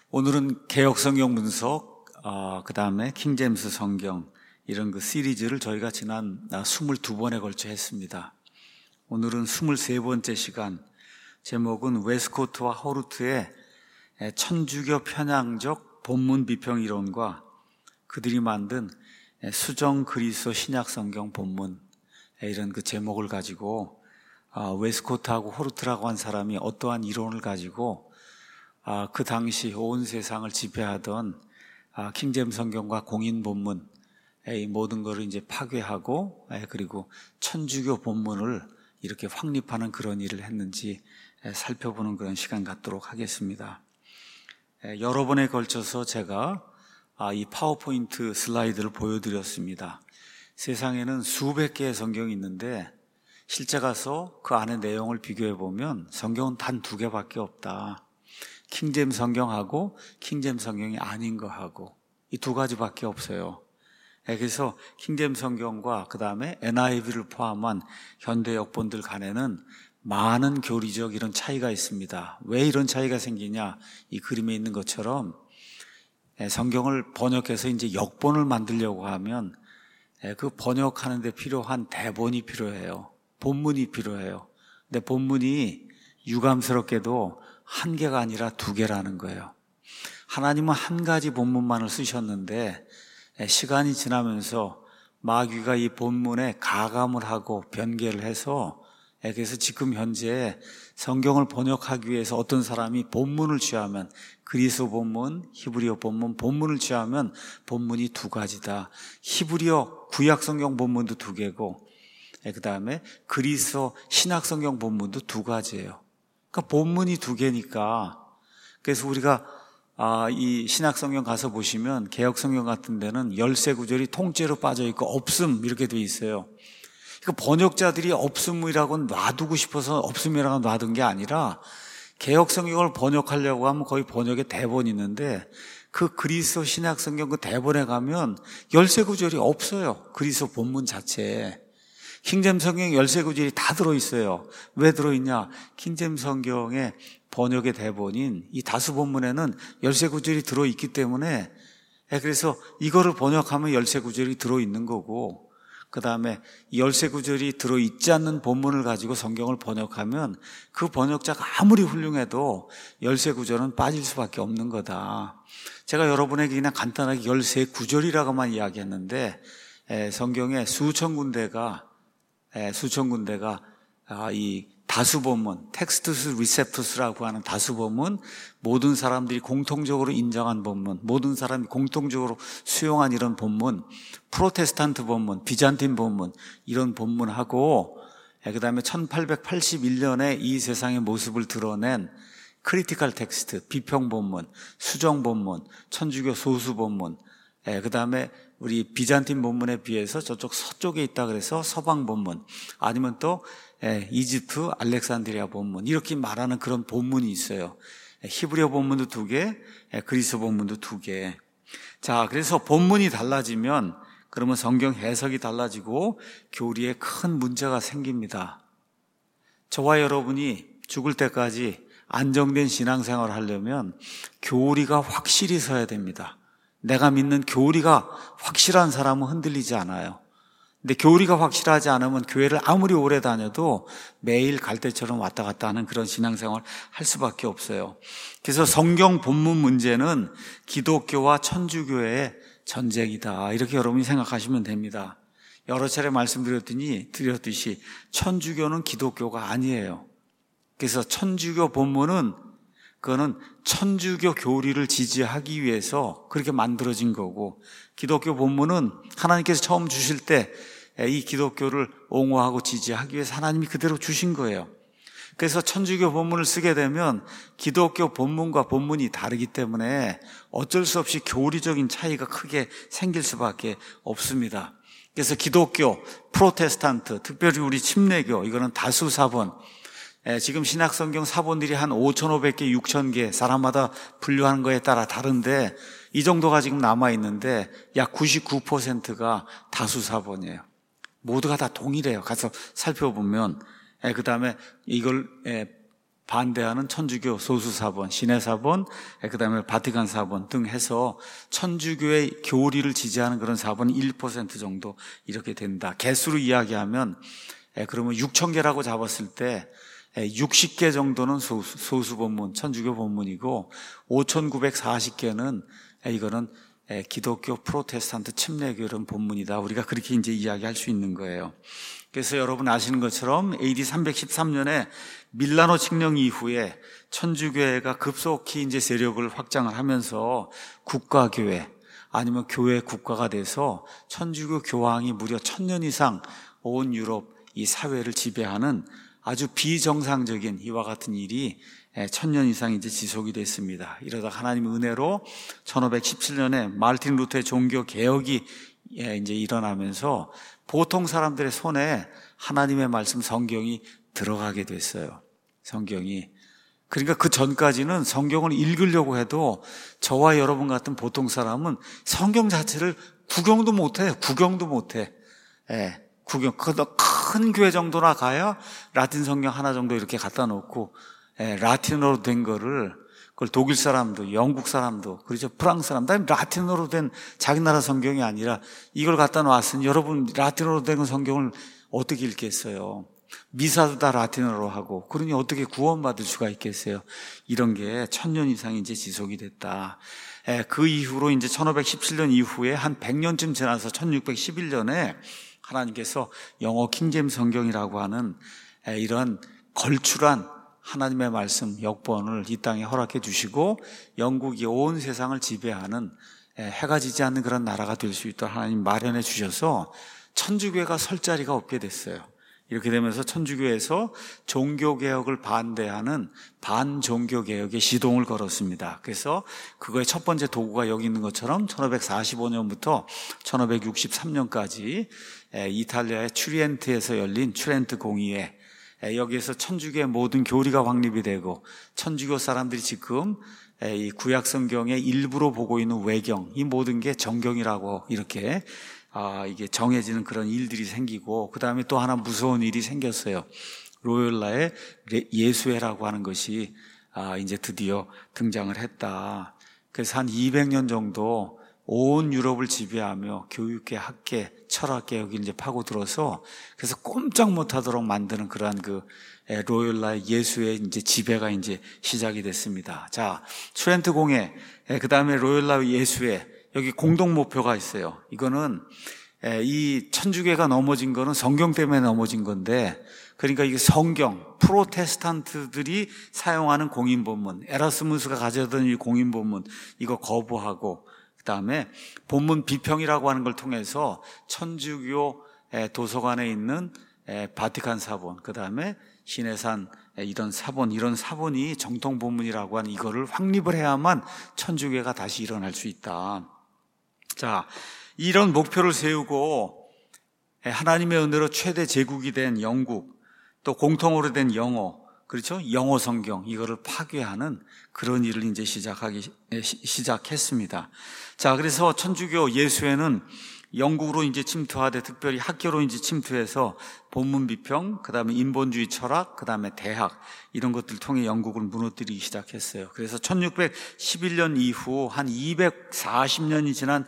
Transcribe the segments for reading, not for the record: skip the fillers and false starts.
오늘은 개역성경 분석, 그 다음에 킹제임스 성경 이런 그 시리즈를 저희가 지난 22번에 걸쳐 했습니다. 오늘은 23번째 시간, 제목은 웨스코트와 호르트의 천주교 편향적 본문 비평 이론과 그들이 만든 수정 그리스도 신약 성경 본문, 이런 그 제목을 가지고 웨스코트하고 호르트라고 한 사람이 어떠한 이론을 가지고 그 당시 온 세상을 지배하던 킹제임스 성경과 공인 본문, 이 모든 것을 이제 파괴하고, 그리고 천주교 본문을 이렇게 확립하는 그런 일을 했는지 살펴보는 그런 시간 갖도록 하겠습니다. 여러 번에 걸쳐서 제가 이 파워포인트 슬라이드를 보여드렸습니다. 세상에는 수백 개의 성경이 있는데 실제 가서 그 안에 내용을 비교해 보면 성경은 단 2개밖에 없다. 킹제임스 성경하고 킹제임스 성경이 아닌 거하고 이 2가지밖에 없어요. 그래서 킹제임스 성경과 그 다음에 NIV를 포함한 현대 역본들 간에는 많은 교리적 이런 차이가 있습니다. 왜 이런 차이가 생기냐? 이 그림에 있는 것처럼 성경을 번역해서 이제 역본을 만들려고 하면 그 번역하는 데 필요한 대본이 필요해요. 본문이 필요해요. 근데 본문이 유감스럽게도 1개가 아니라 2개라는 거예요. 하나님은 한 가지 본문만을 쓰셨는데 시간이 지나면서 마귀가 이 본문에 가감을 하고 변개를 해서, 그래서 지금 현재 성경을 번역하기 위해서 어떤 사람이 본문을 취하면 그리스도 본문, 히브리어 본문, 본문을 취하면 본문이 2가지다. 히브리어 구약 성경 본문도 2개고 그 다음에 그리스도 신약 성경 본문도 2가지예요. 그러니까 본문이 2개니까, 그래서 우리가 이 신약 성경 가서 보시면 개역 성경 같은 데는 열세 구절이 통째로 빠져 있고 없음 이렇게 돼 있어요. 그러니까 번역자들이 없음이라고 놔두고 싶어서 없음이라고 놔둔 게 아니라 개역 성경을 번역하려고 하면 거의 번역에 대본이 있는데 그 그리스도 신약 성경 그 대본에 가면 열세 구절이 없어요. 그리스도 본문 자체에. 킹제임스 성경에 열세 구절이 다 들어있어요. 왜 들어있냐? 킹제임스 성경의 번역의 대본인 이 다수 본문에는 열세 구절이 들어있기 때문에, 그래서 이거를 번역하면 열세 구절이 들어있는 거고, 그 다음에 열세 구절이 들어있지 않는 본문을 가지고 성경을 번역하면 그 번역자가 아무리 훌륭해도 열세 구절은 빠질 수밖에 없는 거다. 제가 여러분에게 그냥 간단하게 열세 구절이라고만 이야기했는데 성경에 수천 군데가 이 다수본문, 텍스투스 리셉투스라고 하는 다수본문, 모든 사람들이 공통적으로 인정한 본문, 모든 사람이 공통적으로 수용한 이런 본문, 프로테스탄트 본문, 비잔틴 본문, 이런 본문하고, 그 다음에 1881년에 이 세상의 모습을 드러낸 크리티컬 텍스트, 비평 본문, 수정 본문, 천주교 소수 본문, 그 다음에 우리 비잔틴 본문에 비해서 저쪽 서쪽에 있다 그래서 서방 본문, 아니면 또 이집트 알렉산드리아 본문, 이렇게 말하는 그런 본문이 있어요. 히브리어 본문도 2개, 그리스 본문도 2개. 자, 그래서 본문이 달라지면 그러면 성경 해석이 달라지고 교리에 큰 문제가 생깁니다. 저와 여러분이 죽을 때까지 안정된 신앙생활을 하려면 교리가 확실히 서야 됩니다. 내가 믿는 교리가 확실한 사람은 흔들리지 않아요. 근데 교리가 확실하지 않으면 교회를 아무리 오래 다녀도 매일 갈 때처럼 왔다 갔다 하는 그런 신앙생활을 할 수밖에 없어요. 그래서 성경 본문 문제는 기독교와 천주교의 전쟁이다, 이렇게 여러분이 생각하시면 됩니다. 여러 차례 말씀드렸듯이 천주교는 기독교가 아니에요. 그래서 천주교 본문은 그거는 천주교 교리를 지지하기 위해서 그렇게 만들어진 거고, 기독교 본문은 하나님께서 처음 주실 때 이 기독교를 옹호하고 지지하기 위해서 하나님이 그대로 주신 거예요. 그래서 천주교 본문을 쓰게 되면 기독교 본문과 본문이 다르기 때문에 어쩔 수 없이 교리적인 차이가 크게 생길 수밖에 없습니다. 그래서 기독교, 프로테스탄트, 특별히 우리 침례교, 이거는 다수 사본, 지금 신약성경 사본들이 한 5,500개, 6,000개, 사람마다 분류하는 거에 따라 다른데 이 정도가 지금 남아있는데 약 99%가 다수 사본이에요. 모두가 다 동일해요. 가서 살펴보면. 그 다음에 이걸 반대하는 천주교 소수사본, 신해사본, 그 다음에 바티칸 사본 등 해서 천주교의 교리를 지지하는 그런 사본이 1% 정도 이렇게 된다. 개수로 이야기하면 그러면 6,000개라고 잡았을 때 60개 정도는 소수 본문, 천주교 본문이고 5,940개는 이거는 기독교 프로테스탄트 침례교 이런 본문이다. 우리가 그렇게 이제 이야기할 수 있는 거예요. 그래서 여러분 아시는 것처럼 AD 313년에 밀라노 칙령 이후에 천주교회가 급속히 이제 세력을 확장을 하면서 국가교회 아니면 교회 국가가 돼서 천주교 교황이 무려 1000년 이상 온 유럽 이 사회를 지배하는 아주 비정상적인 이와 같은 일이 1000년 이상 이제 지속이 됐습니다. 이러다 하나님의 은혜로 1517년에 마르틴 루터의 종교 개혁이 이제 일어나면서 보통 사람들의 손에 하나님의 말씀 성경이 들어가게 됐어요. 성경이. 그러니까 그 전까지는 성경을 읽으려고 해도 저와 여러분 같은 보통 사람은 성경 자체를 구경도 못해. 구경. 큰 교회 정도나 가야 라틴 성경 하나 정도 이렇게 갖다 놓고 라틴어로 된 거를 그걸 독일 사람도 영국 사람도 그렇죠 프랑스 사람도 라틴어로 된 자기 나라 성경이 아니라 이걸 갖다 놨으니 여러분 라틴어로 된 성경을 어떻게 읽겠어요? 미사도 다 라틴어로 하고 그러니 어떻게 구원받을 수가 있겠어요? 이런 게 1000년 이상 이제 지속이 됐다. 그 이후로 이제 1517년 이후에 한 100년쯤 지나서 1611년에 하나님께서 영어 킹제임스 성경이라고 하는 이런 걸출한 하나님의 말씀 역본을 이 땅에 허락해 주시고 영국이 온 세상을 지배하는 해가 지지 않는 그런 나라가 될 수 있도록 하나님 마련해 주셔서 천주교회가 설 자리가 없게 됐어요. 이렇게 되면서 천주교에서 종교개혁을 반대하는 반종교개혁의 시동을 걸었습니다. 그래서 그거의 첫 번째 도구가 여기 있는 것처럼 1545년부터 1563년까지 이탈리아의 트리엔트에서 열린 트렌트 공의회, 여기에서 천주교의 모든 교리가 확립이 되고 천주교 사람들이 지금 이 구약 성경의 일부로 보고 있는 외경, 이 모든 게 정경이라고 이렇게 이게 정해지는 그런 일들이 생기고, 그 다음에 또 하나 무서운 일이 생겼어요. 로열라의 예수회라고 하는 것이 이제 드디어 등장을 했다. 그래서 한 200년 정도 온 유럽을 지배하며 교육계, 학계, 철학계 여기 이제 파고들어서 그래서 꼼짝 못하도록 만드는 그러한 그 로열라의 예수의 이제 지배가 이제 시작이 됐습니다. 자, 트렌트 공회, 그 다음에 로열라 예수회, 여기 공동 목표가 있어요. 이거는 이 천주교가 넘어진 거는 성경 때문에 넘어진 건데, 그러니까 이게 성경, 프로테스탄트들이 사용하는 공인본문, 에라스무스가 가져던 이 공인본문 이거 거부하고, 그 다음에 본문 비평이라고 하는 걸 통해서 천주교 도서관에 있는 바티칸 사본, 그 다음에 신해산 이런 사본이 정통 본문이라고 하는 이거를 확립을 해야만 천주교가 다시 일어날 수 있다. 자, 이런 목표를 세우고 하나님의 은혜로 최대 제국이 된 영국, 또 공통어로 된 영어, 그렇죠? 영어 성경 이거를 파괴하는 그런 일을 이제 시작했습니다. 자, 그래서 천주교 예수회는 영국으로 이제 침투하되 특별히 학교로 이제 침투해서 본문 비평, 그 다음에 인본주의 철학, 그 다음에 대학 이런 것들을 통해 영국을 무너뜨리기 시작했어요. 그래서 1611년 이후 한 240년이 지난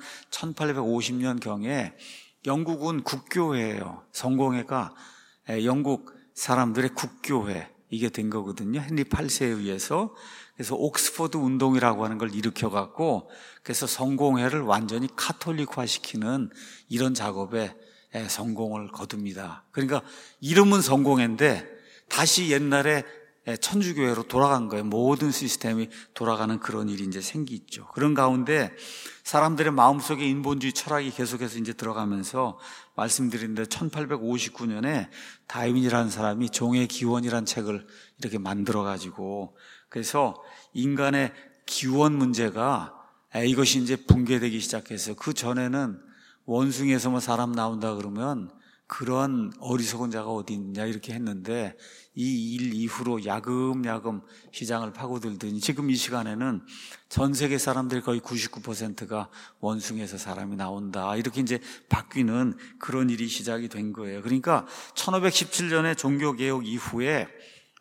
1850년경에 영국은 국교회예요. 성공회가 영국 사람들의 국교회 이게 된 거거든요. 헨리 8세에 의해서. 그래서 옥스퍼드 운동이라고 하는 걸 일으켜갖고 그래서 성공회를 완전히 카톨릭화시키는 이런 작업에 성공을 거둡니다. 그러니까 이름은 성공회인데 다시 옛날에 천주교회로 돌아간 거예요. 모든 시스템이 돌아가는 그런 일이 이제 생기죠. 그런 가운데 사람들의 마음속에 인본주의 철학이 계속해서 이제 들어가면서 말씀드렸는데 1859년에 다윈이라는 사람이 종의 기원이라는 책을 이렇게 만들어가지고 그래서 인간의 기원 문제가 이것이 이제 붕괴되기 시작해서 그 전에는 원숭이에서 뭐 사람 나온다 그러면 그런 어리석은 자가 어디 있느냐 이렇게 했는데 이 일 이후로 야금야금 시장을 파고들더니 지금 이 시간에는 전 세계 사람들 거의 99%가 원숭이에서 사람이 나온다 이렇게 이제 바뀌는 그런 일이 시작이 된 거예요. 그러니까 1517년에 종교개혁 이후에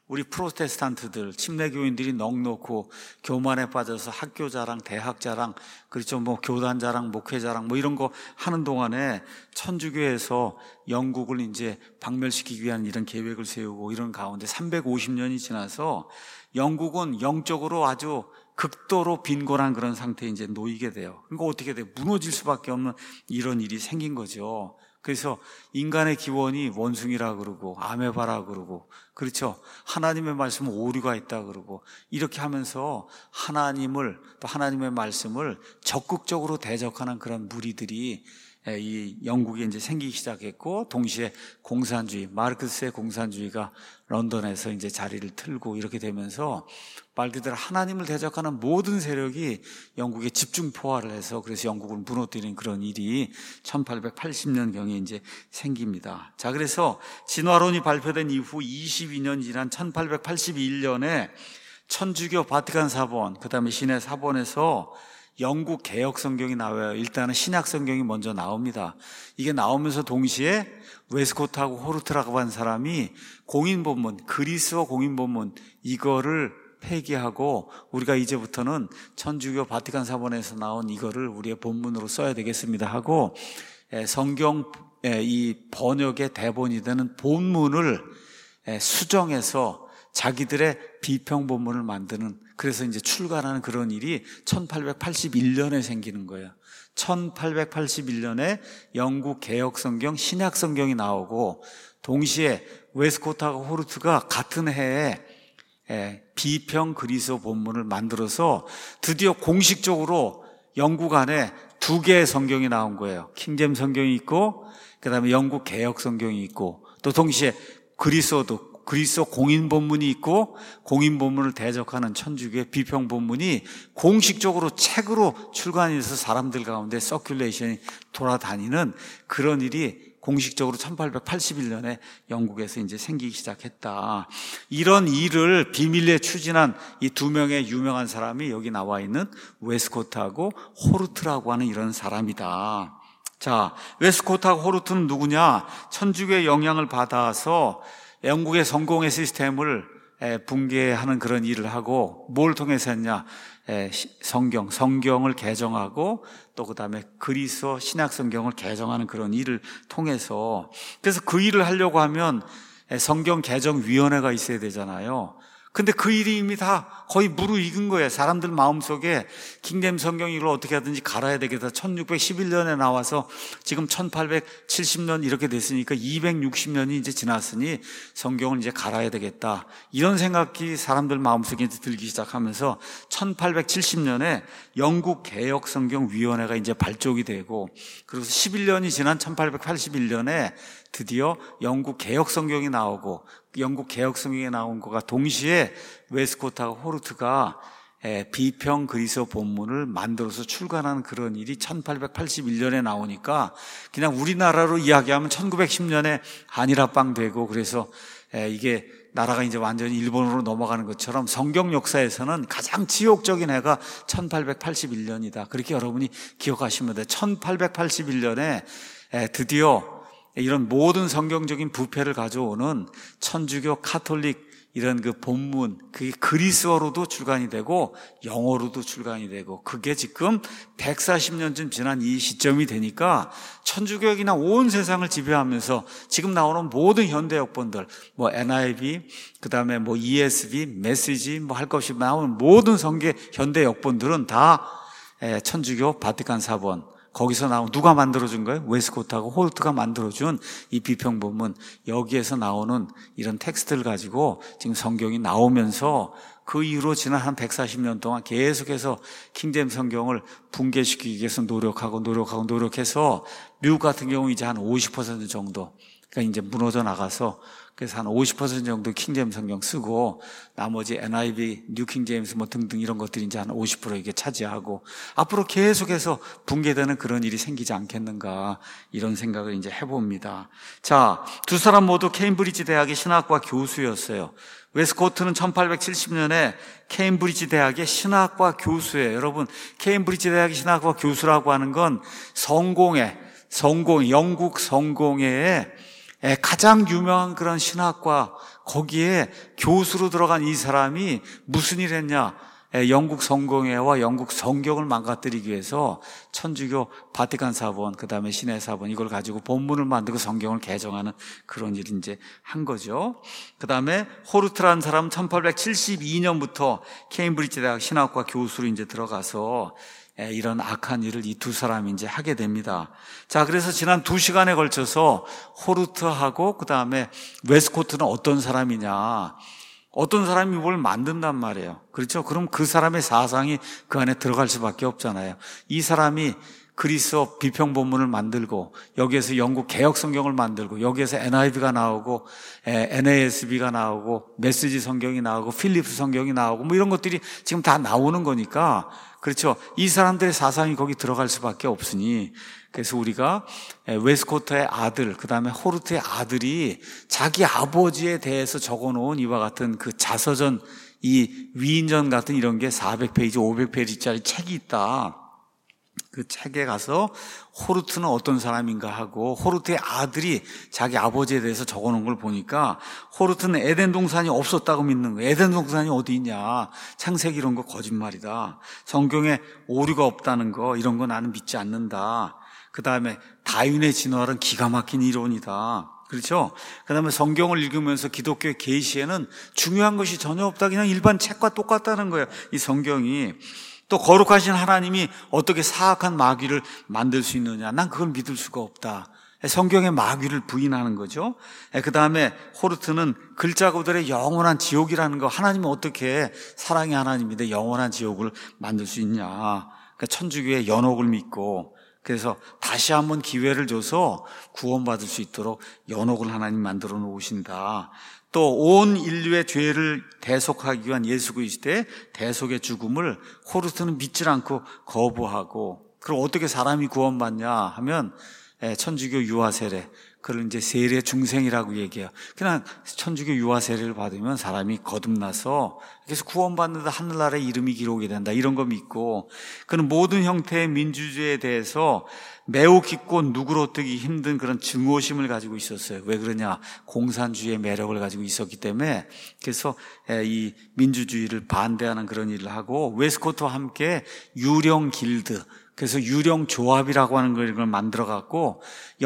우리 프로테스탄트들, 침례교인들이 넋놓고 교만에 빠져서 학교 자랑, 대학 자랑, 그렇죠. 교단 자랑, 목회 자랑, 이런 거 하는 동안에 천주교에서 영국을 이제 박멸시키기 위한 이런 계획을 세우고 이런 가운데 350년이 지나서 영국은 영적으로 아주 극도로 빈곤한 그런 상태에 이제 놓이게 돼요. 그러니까 어떻게 돼요? 무너질 수밖에 없는 이런 일이 생긴 거죠. 그래서 인간의 기원이 원숭이라 그러고 아메바라 그러고, 그렇죠. 하나님의 말씀은 오류가 있다 그러고, 이렇게 하면서 하나님을, 또 하나님의 말씀을 적극적으로 대적하는 그런 무리들이 이 영국에 이제 생기기 시작했고, 동시에 공산주의, 마르크스의 공산주의가 런던에서 이제 자리를 틀고 이렇게 되면서 말 그대로 하나님을 대적하는 모든 세력이 영국에 집중 포화를 해서, 그래서 영국을 무너뜨리는 그런 일이 1880년경에 이제 생깁니다. 자, 그래서 진화론이 발표된 이후 22년 지난 1881년에 천주교 바티칸 사본, 그 다음에 신해 사본에서 영국 개혁 성경이 나와요. 일단은 신약 성경이 먼저 나옵니다. 이게 나오면서 동시에 웨스코트하고 호르트라고 하는 사람이 공인본문, 그리스어 공인본문 이거를 폐기하고 우리가 이제부터는 천주교 바티칸 사본에서 나온 이거를 우리의 본문으로 써야 되겠습니다 하고 성경 이 번역의 대본이 되는 본문을 수정해서 자기들의 비평 본문을 만드는, 그래서 이제 출간하는 그런 일이 1881년에 생기는 거예요. 1881년에 영국 개혁 성경, 신약 성경이 나오고 동시에 웨스코트하고 호르트가 같은 해에 비평 그리스어 본문을 만들어서 드디어 공식적으로 영국 안에 두 개의 성경이 나온 거예요. 킹잼 성경이 있고 그 다음에 영국 개혁 성경이 있고, 또 동시에 그리스어 공인 본문이 있고, 공인 본문을 대적하는 천주교의 비평 본문이 공식적으로 책으로 출간이 돼서 사람들 가운데 서큘레이션이 돌아다니는 그런 일이 공식적으로 1881년에 영국에서 이제 생기기 시작했다. 이런 일을 비밀리에 추진한 이 두 명의 유명한 사람이 여기 나와 있는 웨스코트하고 호르트라고 하는 이런 사람이다. 자, 웨스코트하고 호르트는 누구냐? 천주교의 영향을 받아서 영국의 성공의 시스템을 붕괴하는 그런 일을 하고, 뭘 통해서 했냐? 성경을 개정하고 또 그 다음에 그리스어 신약 성경을 개정하는 그런 일을 통해서, 그래서 그 일을 하려고 하면 성경 개정위원회가 있어야 되잖아요. 근데 그 일이 이미 다 거의 무르익은 거예요. 사람들 마음속에 킹잼 성경 이걸 어떻게 하든지 갈아야 되겠다. 1611년에 나와서 지금 1870년 이렇게 됐으니까 260년이 이제 지났으니 성경을 이제 갈아야 되겠다. 이런 생각이 사람들 마음속에 이제 들기 시작하면서 1870년에 영국 개혁 성경 위원회가 이제 발족이 되고, 그리고 11년이 지난 1881년에 드디어 영국 개혁 성경이 나오고, 영국 개혁 성경에 나온 것과 동시에 웨스코트하고 호르트가 비평 그리스어 본문을 만들어서 출간하는 그런 일이 1881년에 나오니까 그냥 우리나라로 이야기하면 1910년에 한일합방 되고, 그래서 이게 나라가 이제 완전히 일본으로 넘어가는 것처럼 성경 역사에서는 가장 지옥적인 해가 1881년이다. 그렇게 여러분이 기억하시면 돼요. 1881년에 드디어 이런 모든 성경적인 부패를 가져오는 천주교 카톨릭 이런 그 본문, 그게 그리스어로도 출간이 되고 영어로도 출간이 되고, 그게 지금 140년쯤 지난 이 시점이 되니까 천주교역이나 온 세상을 지배하면서 지금 나오는 모든 현대 역본들, NIV, 그 다음에 ESV, 메시지, 할 것 없이 나오는 모든 성계 현대 역본들은 다 천주교 바티칸 사본, 거기서 나온, 누가 만들어준 거예요? 웨스코트하고 호르트가 만들어준 이 비평 본문, 여기에서 나오는 이런 텍스트를 가지고 지금 성경이 나오면서 그 이후로 지난 한 140년 동안 계속해서 킹잼 성경을 붕괴시키기 위해서 노력해서 미국 같은 경우 이제 한 50% 정도, 그러니까 이제 무너져 나가서, 그래서 한 50% 정도 킹제임스 성경 쓰고 나머지 NIV, 뉴 킹제임스 등등 이런 것들이 이제 한 50% 이게 차지하고, 앞으로 계속해서 붕괴되는 그런 일이 생기지 않겠는가, 이런 생각을 이제 해봅니다. 자, 두 사람 모두 케임브리지 대학의 신학과 교수였어요. 웨스코트는 1870년에 케임브리지 대학의 신학과 교수예요. 여러분, 케임브리지 대학의 신학과 교수라고 하는 건 영국 성공회의 가장 유명한 그런 신학과 거기에 교수로 들어간 이 사람이 무슨 일 했냐? 영국 성공회와 영국 성경을 망가뜨리기 위해서 천주교 바티칸 사본, 그 다음에 신해 사본 이걸 가지고 본문을 만들고 성경을 개정하는 그런 일을 이제 한 거죠. 그 다음에 호르트라는 사람은 1872년부터 케임브리지 대학 신학과 교수로 이제 들어가서 이런 악한 일을 이 두 사람이 이제 하게 됩니다. 자, 그래서 지난 2시간에 걸쳐서 호르트하고 그 다음에 웨스코트는 어떤 사람이냐, 어떤 사람이 뭘 만든단 말이에요. 그렇죠? 그럼 그 사람의 사상이 그 안에 들어갈 수밖에 없잖아요. 이 사람이 그리스어 비평 본문을 만들고 여기에서 영국 개역 성경을 만들고 여기에서 NIV가 나오고 NASB가 나오고 메시지 성경이 나오고 필립스 성경이 나오고 뭐 이런 것들이 지금 다 나오는 거니까, 그렇죠? 이 사람들의 사상이 거기 들어갈 수밖에 없으니, 그래서 우리가 웨스코트의 아들, 그 다음에 호르트의 아들이 자기 아버지에 대해서 적어놓은 이와 같은 그 자서전, 이 위인전 같은 이런 게 400페이지, 500페이지짜리 책이 있다. 그 책에 가서 호르트는 어떤 사람인가 하고 호르트의 아들이 자기 아버지에 대해서 적어놓은 걸 보니까 호르트는 에덴 동산이 없었다고 믿는 거예요. 에덴 동산이 어디 있냐, 창세기 이런 거 거짓말이다, 성경에 오류가 없다는 거 이런 거 나는 믿지 않는다. 그 다음에 다윈의 진화는 기가 막힌 이론이다. 그렇죠? 그 다음에 성경을 읽으면서 기독교의 계시에는 중요한 것이 전혀 없다, 그냥 일반 책과 똑같다는 거예요, 이 성경이. 또 거룩하신 하나님이 어떻게 사악한 마귀를 만들 수 있느냐, 난 그걸 믿을 수가 없다. 성경의 마귀를 부인하는 거죠. 그 다음에 호르트는 글자 그대로 영원한 지옥이라는 거, 하나님이 어떻게 사랑의 하나님인데 영원한 지옥을 만들 수 있냐. 그러니까 천주교의 연옥을 믿고, 그래서 다시 한번 기회를 줘서 구원받을 수 있도록 연옥을 하나님 만들어 놓으신다. 또 온 인류의 죄를 대속하기 위한 예수 그리스도의 대속의 죽음을 호르트는 믿질 않고 거부하고, 그럼 어떻게 사람이 구원받냐 하면 천주교 유아 세례, 그걸 이제 세례 중생이라고 얘기해요. 그냥 천주교 유아 세례를 받으면 사람이 거듭나서 그래서 구원받는다, 하늘나라의 이름이 기록이 된다, 이런 거 믿고, 그는 모든 형태의 민주주의에 대해서 매우 깊고 누그러뜨기 힘든 그런 증오심을 가지고 있었어요. 왜 그러냐? 공산주의의 매력을 가지고 있었기 때문에. 그래서 이 민주주의를 반대하는 그런 일을 하고, 웨스코트와 함께 유령 길드, 그래서 유령 조합이라고 하는 걸 만들어갖고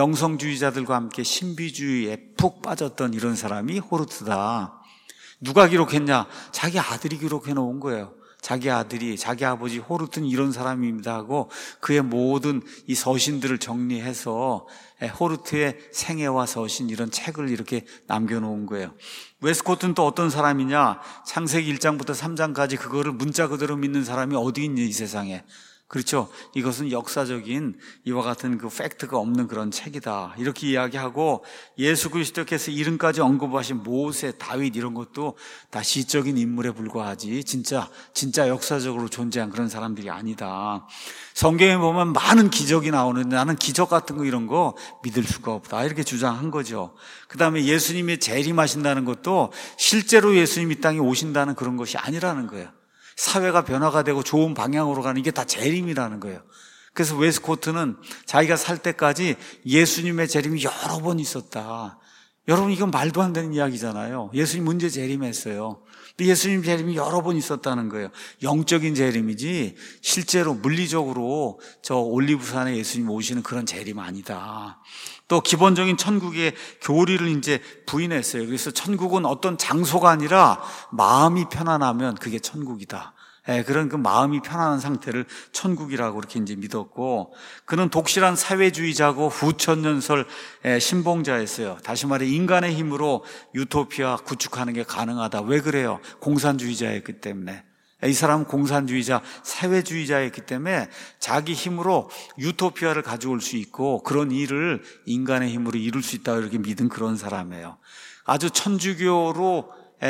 영성주의자들과 함께 신비주의에 푹 빠졌던 이런 사람이 호르트다. 누가 기록했냐? 자기 아들이 기록해 놓은 거예요. 자기 아들이, 자기 아버지 호르트는 이런 사람입니다 하고 그의 모든 이 서신들을 정리해서 호르트의 생애와 서신 이런 책을 이렇게 남겨놓은 거예요. 웨스코트는 또 어떤 사람이냐? 창세기 1장부터 3장까지 그거를 문자 그대로 믿는 사람이 어디 있니, 이 세상에. 그렇죠? 이것은 역사적인 이와 같은 그 팩트가 없는 그런 책이다, 이렇게 이야기하고, 예수 그리스도께서 이름까지 언급하신 모세, 다윗 이런 것도 다 시적인 인물에 불과하지 진짜 역사적으로 존재한 그런 사람들이 아니다. 성경에 보면 많은 기적이 나오는데 나는 기적 같은 거 이런 거 믿을 수가 없다, 이렇게 주장한 거죠. 그 다음에 예수님이 재림하신다는 것도 실제로 예수님이 이 땅에 오신다는 그런 것이 아니라는 거예요. 사회가 변화가 되고 좋은 방향으로 가는 게 다 재림이라는 거예요. 그래서 웨스코트는 자기가 살 때까지 예수님의 재림이 여러 번 있었다. 여러분, 이건 말도 안 되는 이야기잖아요. 예수님 문제 재림했어요. 근데 예수님 재림이 여러 번 있었다는 거예요. 영적인 재림이지 실제로 물리적으로 저 올리브산에 예수님 오시는 그런 재림 아니다. 또 기본적인 천국의 교리를 이제 부인했어요. 그래서 천국은 어떤 장소가 아니라 마음이 편안하면 그게 천국이다. 그런 그 마음이 편안한 상태를 천국이라고 그렇게 이제 믿었고, 그는 독실한 사회주의자고 후천년설 신봉자였어요. 다시 말해 인간의 힘으로 유토피아 구축하는 게 가능하다. 왜 그래요? 공산주의자였기 때문에. 이 사람은 공산주의자, 사회주의자였기 때문에 자기 힘으로 유토피아를 가져올 수 있고 그런 일을 인간의 힘으로 이룰 수 있다고 이렇게 믿은 그런 사람이에요. 아주 천주교로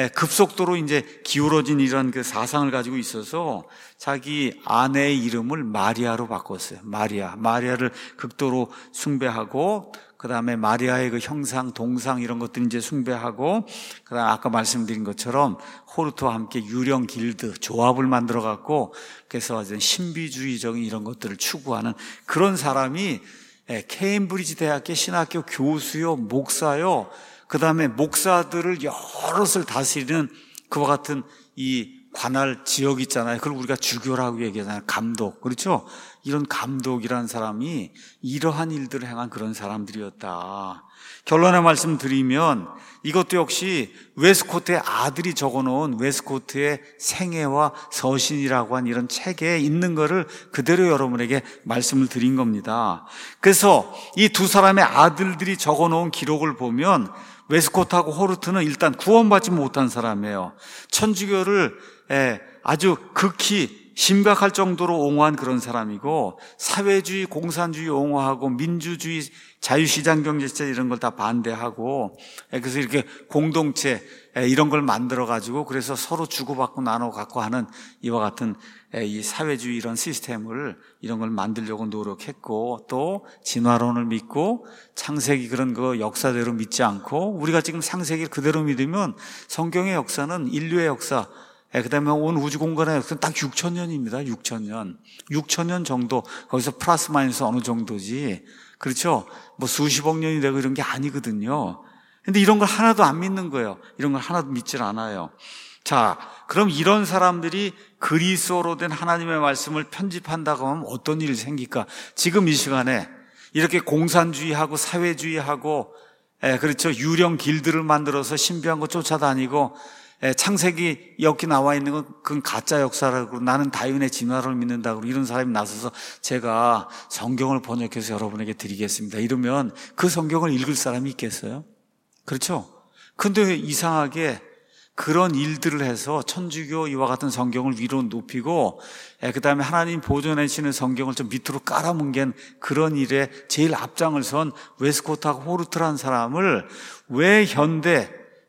급속도로 이제 기울어진 이런 그 사상을 가지고 있어서 자기 아내의 이름을 마리아로 바꿨어요. 마리아를 극도로 숭배하고, 그 다음에 마리아의 그 형상, 동상 이런 것들 이제 숭배하고, 그 다음에 아까 말씀드린 것처럼 호르트와 함께 유령 길드 조합을 만들어 갖고, 그래서 신비주의적인 이런 것들을 추구하는 그런 사람이 케임브리지 대학의 신학교 교수요, 목사요, 그 다음에 목사들을 여럿을 다스리는 그와 같은 이 관할 지역 있잖아요. 그걸 우리가 주교라고 얘기하잖아요. 감독. 그렇죠? 이런 감독이라는 사람이 이러한 일들을 행한 그런 사람들이었다. 결론의 말씀 드리면 이것도 역시 웨스코트의 아들이 적어놓은 웨스코트의 생애와 서신이라고 한 이런 책에 있는 거를 그대로 여러분에게 말씀을 드린 겁니다. 그래서 이 두 사람의 아들들이 적어놓은 기록을 보면 웨스코트하고 호르트는 일단 구원받지 못한 사람이에요. 천주교를 아주 극히 심각할 정도로 옹호한 그런 사람이고, 사회주의, 공산주의 옹호하고 민주주의, 자유시장 경제체 이런 걸 다 반대하고, 그래서 이렇게 공동체 이런 걸 만들어가지고 그래서 서로 주고받고 나눠 갖고 하는 이와 같은 이 사회주의 이런 시스템을 이런 걸 만들려고 노력했고, 또 진화론을 믿고 창세기 그런 거 역사대로 믿지 않고, 우리가 지금 창세기를 그대로 믿으면 성경의 역사는 인류의 역사, 그 다음에 온 우주 공간의 역사는 딱 6,000년입니다. 6,000년. 6,000년 정도, 거기서 플러스 마이너스 어느 정도지. 그렇죠? 뭐 수십억 년이 되고 이런 게 아니거든요. 근데 이런 걸 하나도 안 믿는 거예요. 이런 걸 하나도 믿질 않아요. 자, 그럼 이런 사람들이 그리스어로 된 하나님의 말씀을 편집한다고 하면 어떤 일이 생길까? 지금 이 시간에 이렇게 공산주의하고 사회주의하고, 그렇죠? 유령 길들을 만들어서 신비한 거 쫓아다니고, 창세기 여기 나와 있는 건 그건 가짜 역사라고, 나는 다윈의 진화를 믿는다고 이런 사람이 나서서 제가 성경을 번역해서 여러분에게 드리겠습니다 이러면 그 성경을 읽을 사람이 있겠어요? 그렇죠? 근데 이상하게 그런 일들을 해서 천주교 이와 같은 성경을 위로 높이고, 그 다음에 하나님 보존해 주시는 성경을 좀 밑으로 깔아뭉갠 그런 일에 제일 앞장을 선 웨스코트하고 호르트라는 사람을 왜 현대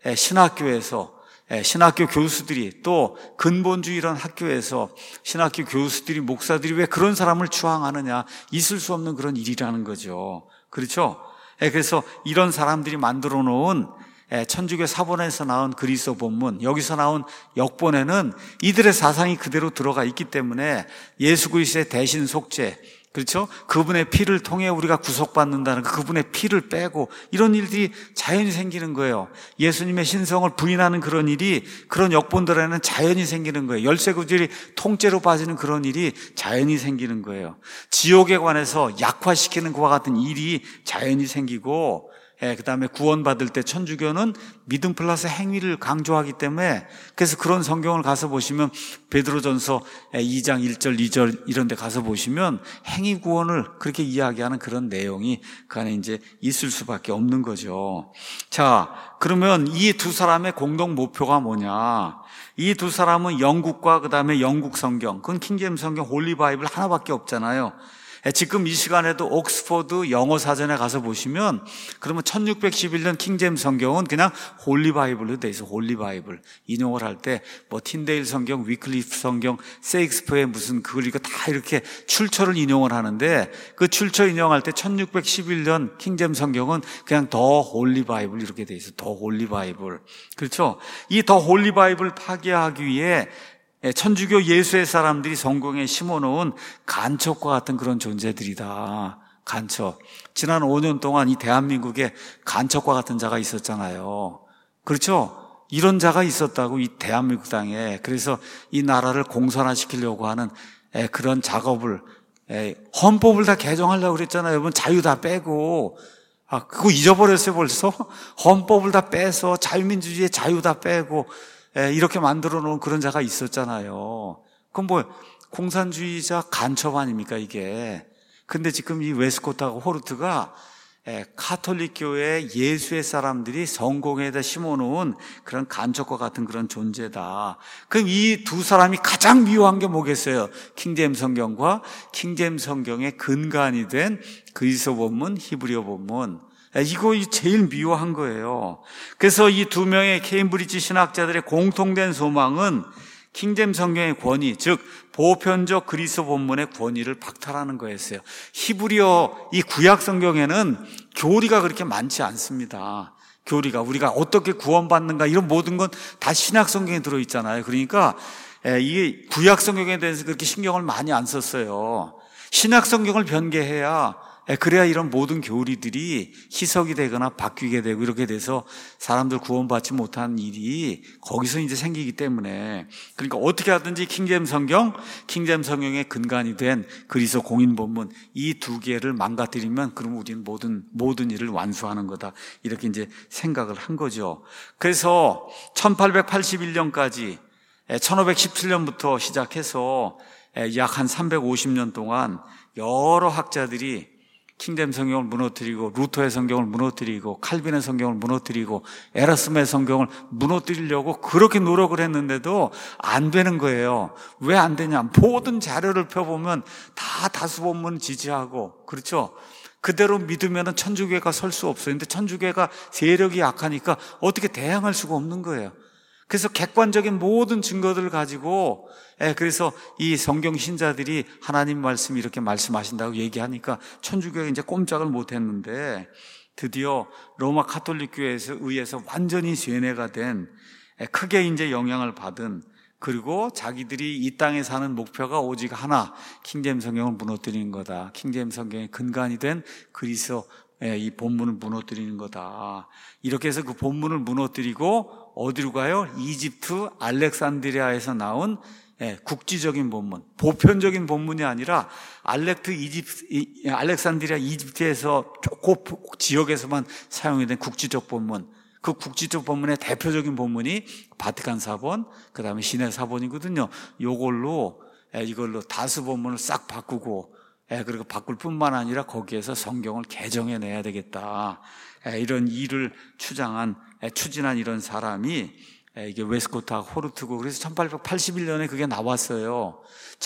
신학교에서 신학교 교수들이, 또 근본주의 이런 학교에서 신학교 교수들이, 목사들이 왜 그런 사람을 추앙하느냐? 있을 수 없는 그런 일이라는 거죠. 그렇죠? 그래서 이런 사람들이 만들어 놓은 천주교 사본에서 나온 그리스어 본문, 여기서 나온 역본에는 이들의 사상이 그대로 들어가 있기 때문에 예수 그리스도의 대신 속죄, 그렇죠? 그분의 피를 통해 우리가 구속받는다는 그분의 피를 빼고 이런 일들이 자연히 생기는 거예요. 예수님의 신성을 부인하는 그런 일이 그런 역본들에는 자연히 생기는 거예요. 열쇠구절이 통째로 빠지는 그런 일이 자연히 생기는 거예요. 지옥에 관해서 약화시키는 그와 같은 일이 자연히 생기고, 그 다음에 구원받을 때 천주교는 믿음 플러스 행위를 강조하기 때문에, 그래서 그런 성경을 가서 보시면 베드로전서 2장 1절 2절 이런 데 가서 보시면 행위 구원을 그렇게 이야기하는 그런 내용이 그 안에 이제 있을 수밖에 없는 거죠. 자, 그러면 이 두 사람의 공동 목표가 뭐냐? 이 두 사람은 영국과 그 다음에 영국 성경, 그건 킹제임스 성경 홀리 바이블 하나밖에 없잖아요. 지금 이 시간에도 옥스퍼드 영어 사전에 가서 보시면, 그러면 1611년 킹제임스 성경은 그냥 홀리 바이블로 돼 있어. 홀리 바이블 인용을 할 때 뭐 틴데일 성경, 위클리프 성경, 세익스피어의 무슨 그걸 이거 다 이렇게 출처를 인용을 하는데, 그 출처 인용할 때 1611년 킹제임스 성경은 그냥 더 홀리 바이블 이렇게 돼 있어. 더 홀리 바이블. 그렇죠? 이 더 홀리 바이블 파괴하기 위해 천주교 예수의 사람들이 성경에 심어놓은 간첩과 같은 그런 존재들이다. 간첩. 지난 5년 동안 이 대한민국에 간첩과 같은 자가 있었잖아요. 그렇죠? 이런 자가 있었다고, 이 대한민국 땅에. 그래서 이 나라를 공산화시키려고 하는 그런 작업을, 헌법을 다 개정하려고 그랬잖아요. 여러분, 자유 다 빼고. 그거 잊어버렸어요, 벌써? 헌법을 다 빼서 자유민주주의의 자유 다 빼고 이렇게 만들어 놓은 그런 자가 있었잖아요. 그럼 뭐 공산주의자 간첩 아닙니까 이게? 근데 지금 이 웨스코트하고 호르트가 카톨릭 교회 예수의 사람들이 성공에다 심어놓은 그런 간첩과 같은 그런 존재다. 그럼 이 두 사람이 가장 미워한 게 뭐겠어요? 킹제임스 성경과 킹제임스 성경의 근간이 된 그리스어 본문, 히브리어 본문, 이거 제일 미워한 거예요. 그래서 이 두 명의 케임브리지 신학자들의 공통된 소망은 킹제임스 성경의 권위, 즉 보편적 그리스어 본문의 권위를 박탈하는 거였어요. 히브리어 이 구약 성경에는 교리가 그렇게 많지 않습니다. 교리가 우리가 어떻게 구원받는가 이런 모든 건 다 신약 성경에 들어있잖아요. 그러니까 이게 구약 성경에 대해서 그렇게 신경을 많이 안 썼어요. 신약 성경을 변개해야 그래야 이런 모든 교리들이 희석이 되거나 바뀌게 되고 이렇게 돼서 사람들 구원받지 못한 일이 거기서 이제 생기기 때문에, 그러니까 어떻게 하든지 킹제임스 성경의 근간이 된 그리스도 공인 본문 이 두 개를 망가뜨리면 그럼 우리는 모든 일을 완수하는 거다, 이렇게 이제 생각을 한 거죠. 그래서 1881년까지 1517년부터 시작해서 약 한 350년 동안 여러 학자들이 킹제임스 성경을 무너뜨리고, 루터의 성경을 무너뜨리고, 칼빈의 성경을 무너뜨리고, 에라스무의 성경을 무너뜨리려고 그렇게 노력을 했는데도 안 되는 거예요. 왜 안 되냐? 모든 자료를 펴보면 다 다수본문 지지하고, 그렇죠? 그대로 믿으면 천주교회가 설 수 없어요. 근데 천주교회가 세력이 약하니까 어떻게 대항할 수가 없는 거예요. 그래서 객관적인 모든 증거들을 가지고, 그래서 이 성경 신자들이 하나님 말씀이 이렇게 말씀하신다고 얘기하니까 천주교가 이제 꼼짝을 못 했는데, 드디어 로마 카톨릭 교회에 의해서 완전히 쇠뇌가 된, 크게 이제 영향을 받은, 그리고 자기들이 이 땅에 사는 목표가 오직 하나, 킹제임스 성경을 무너뜨리는 거다. 킹제임스 성경의 근간이 된 그리스도 이 본문을 무너뜨리는 거다. 이렇게 해서 그 본문을 무너뜨리고 어디로 가요? 이집트 알렉산드리아에서 나온 국지적인 본문, 보편적인 본문이 아니라 알렉산드리아 이집트에서 그 지역에서만 사용이 된 국지적 본문, 그 국지적 본문의 대표적인 본문이 바티칸 사본, 그 다음에 시내 사본이거든요. 이걸로 다수 본문을 싹 바꾸고, 그리고 바꿀 뿐만 아니라 거기에서 성경을 개정해내야 되겠다, 이런 일을 추진한 이런 사람이 이게 웨스코트하고 호르트고, 그래서 1881년에 그게 나왔어요.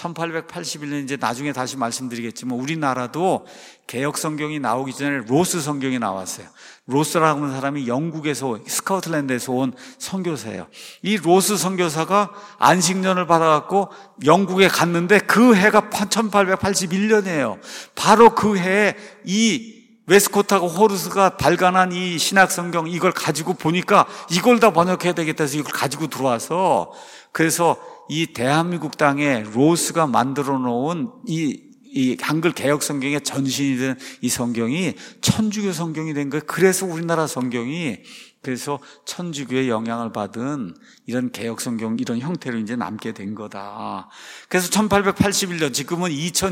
1881년, 이제 나중에 다시 말씀드리겠지만 우리나라도 개역 성경이 나오기 전에 로스 성경이 나왔어요. 로스라고 하는 사람이 영국에서, 스코틀랜드에서 온 선교사예요. 이 로스 선교사가 안식년을 받아갖고 영국에 갔는데 그 해가 1881년이에요. 바로 그 해에 이 웨스코트하고 호르스가 발간한 이 신약성경, 이걸 가지고 보니까 이걸 다 번역해야 되겠다 해서 이걸 가지고 들어와서, 그래서 이 대한민국 땅에 로스가 만들어 놓은 이 한글 개역 성경의 전신이 된 이 성경이 천주교 성경이 된 거예요. 그래서 우리나라 성경이, 그래서 천주교의 영향을 받은 이런 개역 성경, 이런 형태로 이제 남게 된 거다. 그래서 1881년, 지금은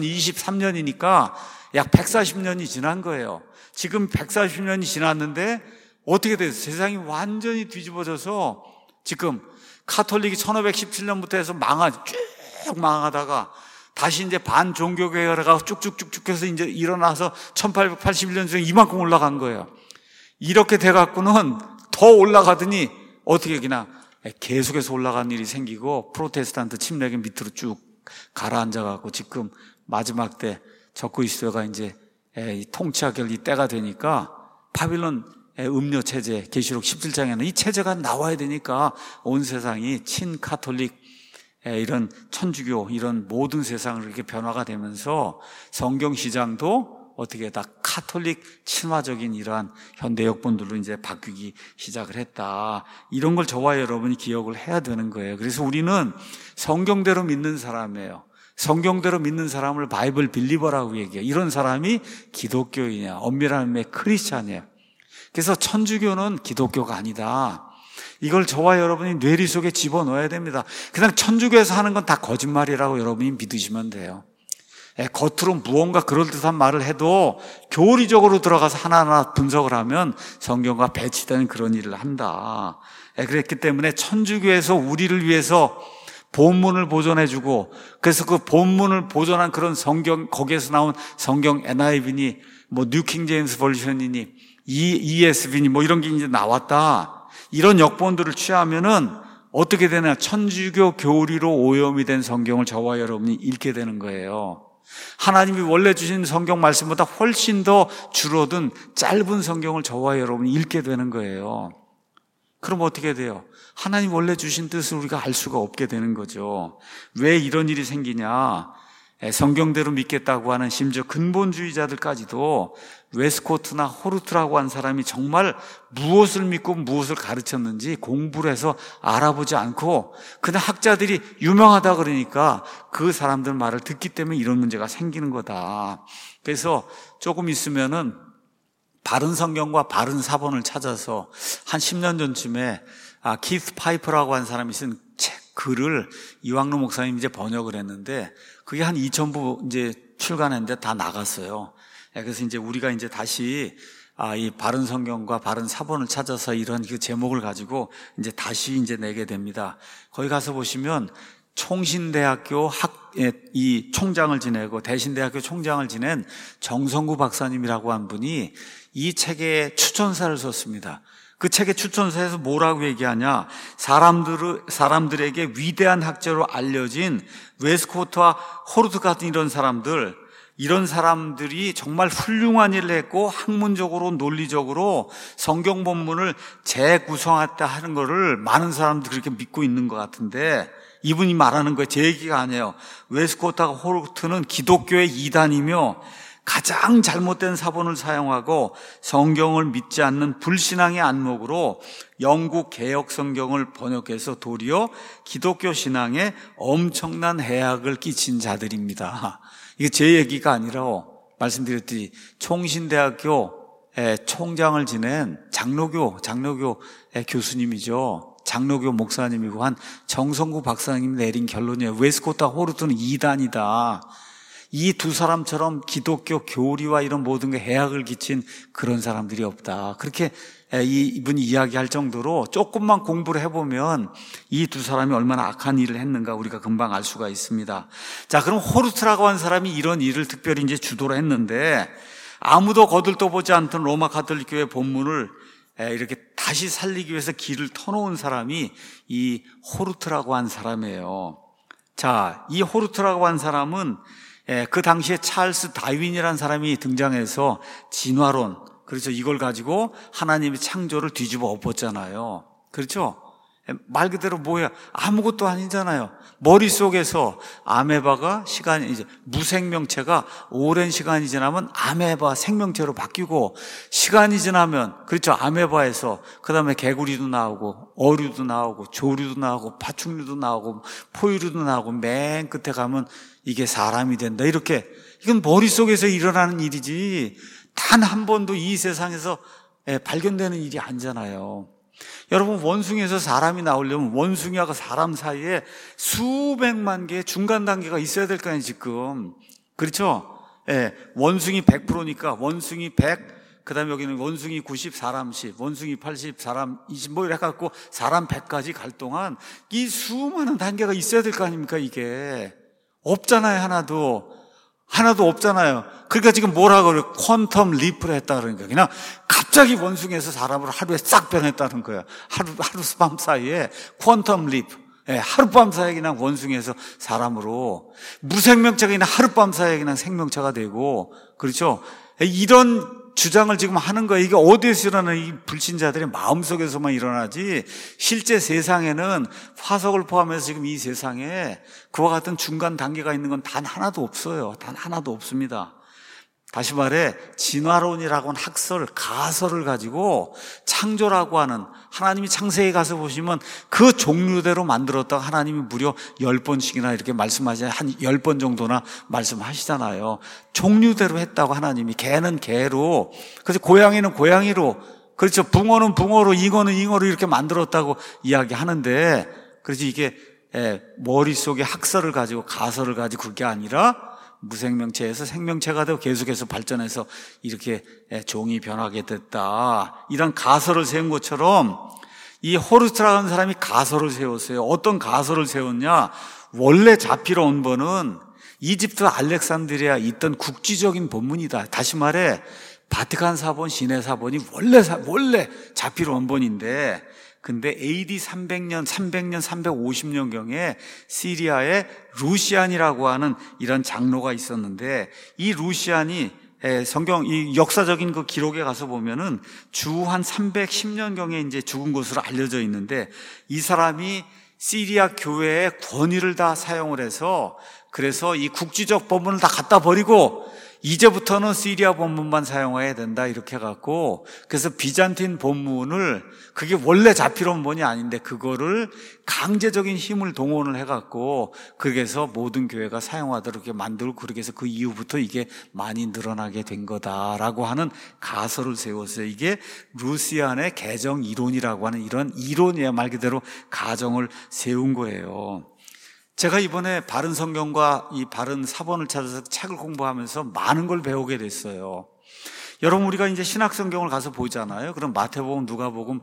2023년이니까 약 140년이 지난 거예요. 지금 140년이 지났는데 어떻게 됐어요? 세상이 완전히 뒤집어져서 지금 카톨릭이 1517년부터 해서 쭉 망하다가 다시 이제 반종교개혁가 쭉쭉쭉쭉 해서 이제 일어나서 1881년쯤에 이만큼 올라간 거예요. 이렇게 돼갖고는 더 올라가더니 어떻게 그냥 계속해서 올라간 일이 생기고, 프로테스탄트 침략의 밑으로 쭉 가라앉아갖고 지금 마지막 때 적그리스도가 이제 통치하길 이 때가 되니까 바빌론 음료 체제, 계시록 17장에는 이 체제가 나와야 되니까 온 세상이 친카톨릭, 이런 천주교, 이런 모든 세상을 이렇게 변화가 되면서 성경 시장도 어떻게 다 카톨릭 친화적인 이러한 현대 역본들로 이제 바뀌기 시작을 했다. 이런 걸 저와 여러분이 기억을 해야 되는 거예요. 그래서 우리는 성경대로 믿는 사람이에요. 성경대로 믿는 사람을 바이블 빌리버라고 얘기해요. 이런 사람이 기독교인이야. 엄밀한 의미의 크리스찬이에요. 그래서 천주교는 기독교가 아니다. 이걸 저와 여러분이 뇌리 속에 집어넣어야 됩니다. 그냥 천주교에서 하는 건 다 거짓말이라고 여러분이 믿으시면 돼요. 겉으로 무언가 그럴듯한 말을 해도 교리적으로 들어가서 하나하나 분석을 하면 성경과 배치되는 그런 일을 한다. 그랬기 때문에 천주교에서 우리를 위해서 본문을 보존해주고, 그래서 그 본문을 보존한 그런 성경, 거기에서 나온 성경 NIV니, 뉴 킹 제임스 버전이니, ESV니, 이런 게 이제 나왔다. 이런 역본들을 취하면은 어떻게 되나, 천주교 교리로 오염이 된 성경을 저와 여러분이 읽게 되는 거예요. 하나님이 원래 주신 성경 말씀보다 훨씬 더 줄어든 짧은 성경을 저와 여러분이 읽게 되는 거예요. 그럼 어떻게 돼요? 하나님 원래 주신 뜻을 우리가 알 수가 없게 되는 거죠. 왜 이런 일이 생기냐? 성경대로 믿겠다고 하는 심지어 근본주의자들까지도 웨스코트나 호르트라고 한 사람이 정말 무엇을 믿고 무엇을 가르쳤는지 공부를 해서 알아보지 않고 그냥 학자들이 유명하다 그러니까 그 사람들 말을 듣기 때문에 이런 문제가 생기는 거다. 그래서 조금 있으면은 바른 성경과 바른 사본을 찾아서 한 10년 전쯤에 키스 파이퍼라고 한 사람이 쓴 글을 이왕로 목사님이 이제 번역을 했는데 그게 한 2,000부 이제 출간했는데 다 나갔어요. 그래서 이제 우리가 이제 다시 이 바른 성경과 바른 사본을 찾아서 이런 그 제목을 가지고 이제 다시 이제 내게 됩니다. 거기 가서 보시면 총신대학교 이 총장을 지내고 대신대학교 총장을 지낸 정성구 박사님이라고 한 분이 이 책에 추천사를 썼습니다. 그 책의 추천서에서 뭐라고 얘기하냐? 사람들에게 위대한 학자로 알려진 웨스코트와 호르트 같은 이런 사람들이 정말 훌륭한 일을 했고 학문적으로 논리적으로 성경 본문을 재구성했다 하는 거를 많은 사람들이 그렇게 믿고 있는 것 같은데 이분이 말하는 거예요. 제 얘기가 아니에요. 웨스코트와 호르트는 기독교의 이단이며 가장 잘못된 사본을 사용하고 성경을 믿지 않는 불신앙의 안목으로 영국 개역 성경을 번역해서 도리어 기독교 신앙에 엄청난 해악을 끼친 자들입니다. 이게 제 얘기가 아니라 말씀드렸듯이 총신대학교 총장을 지낸 장로교 교수님이죠. 장로교 목사님이고 한 정성구 박사님이 내린 결론이에요. 웨스코트와 호르트는 이단이다. 이 두 사람처럼 기독교 교리와 이런 모든 게 해악을 끼친 그런 사람들이 없다. 그렇게 이분이 이야기할 정도로 조금만 공부를 해보면 이 두 사람이 얼마나 악한 일을 했는가 우리가 금방 알 수가 있습니다. 자, 그럼 호르트라고 한 사람이 이런 일을 특별히 이제 주도를 했는데 아무도 거들떠보지 않던 로마 가톨릭 교회 본문을 이렇게 다시 살리기 위해서 길을 터놓은 사람이 이 호르트라고 한 사람이에요. 자, 이 호르트라고 한 사람은 그 당시에 찰스 다윈이라는 사람이 등장해서 진화론, 그렇죠. 이걸 가지고 하나님의 창조를 뒤집어 엎었잖아요. 그렇죠. 말 그대로 뭐야? 아무것도 아니잖아요. 머릿속에서 아메바가 무생명체가 오랜 시간이 지나면 아메바 생명체로 바뀌고 시간이 지나면 그렇죠. 아메바에서 그다음에 개구리도 나오고 어류도 나오고 조류도 나오고 파충류도 나오고 포유류도 나오고 맨 끝에 가면 이게 사람이 된다. 이렇게 이건 머릿속에서 일어나는 일이지 단 한 번도 이 세상에서 발견되는 일이 아니잖아요. 여러분 원숭이에서 사람이 나오려면 원숭이하고 사람 사이에 수백만 개의 중간 단계가 있어야 될 거 아니에요 지금. 그렇죠? 원숭이 100%니까 원숭이 100, 그 다음에 여기는 원숭이 90, 사람 10, 원숭이 80, 사람 20 뭐 이렇게 갖고 사람 100까지 갈 동안 이 수많은 단계가 있어야 될 거 아닙니까 이게. 없잖아요 하나도 없잖아요. 그러니까 지금 뭐라 그래요? 퀀텀 리프를 했다 그러니까 그냥 갑자기 원숭이에서 사람으로 하루에 싹 변했다는 거야. 하룻밤 사이에 퀀텀 리프. 하룻밤 사이에 그냥 원숭이에서 사람으로 무생명체가 그냥 하룻밤 사이에 그냥 생명체가 되고 그렇죠? 이런 주장을 지금 하는 거예요. 이게 어디에서 일어나는 이 불신자들의 마음속에서만 일어나지 실제 세상에는 화석을 포함해서 지금 이 세상에 그와 같은 중간 단계가 있는 건 단 하나도 없어요. 단 하나도 없습니다. 다시 말해 진화론이라고 하는 가설을 가지고 창조라고 하는 하나님이 창세기에 가서 보시면 그 종류대로 만들었다가 하나님이 무려 10번씩이나 이렇게 말씀하시잖아요. 한 10번 정도나 말씀하시잖아요. 종류대로 했다고 하나님이. 개는 개로, 그래서 고양이는 고양이로, 그렇죠. 붕어는 붕어로, 잉어는 잉어로 이렇게 만들었다고 이야기하는데 그래서 이게 머릿속에 학설을 가지고 가설을 가지고 그게 아니라 무생명체에서 생명체가 되고 계속해서 발전해서 이렇게 종이 변하게 됐다. 이런 가설을 세운 것처럼 이 호르트라는 사람이 가설을 세웠어요. 어떤 가설을 세웠냐? 원래 자피로 원본은 이집트 알렉산드리아에 있던 국지적인 본문이다. 다시 말해 바티칸 사본, 시내 사본이 원래 자피로 원본인데 근데 AD 300년, 350년경에 시리아에 루시안이라고 하는 이런 장로가 있었는데 이 루시안이 성경 이 역사적인 그 기록에 가서 보면은 주 한 310년경에 이제 죽은 것으로 알려져 있는데 이 사람이 시리아 교회의 권위를 다 사용을 해서 그래서 이 국지적 본문을 다 갖다 버리고 이제부터는 시리아 본문만 사용해야 된다 이렇게 해갖고, 그래서 비잔틴 본문을, 그게 원래 자필 원본이 아닌데 그거를 강제적인 힘을 동원을 해갖고 그래서 모든 교회가 사용하도록 이렇게 만들고, 그렇게 해서 그 이후부터 이게 많이 늘어나게 된 거다라고 하는 가설을 세웠어요. 이게 루시안의 개정 이론이라고 하는 이런 이론이야, 말 그대로 가정을 세운 거예요. 제가 이번에 바른 성경과 이 바른 사본을 찾아서 책을 공부하면서 많은 걸 배우게 됐어요. 여러분, 우리가 이제 신약 성경을 가서 보잖아요. 그럼 마태복음, 누가복음,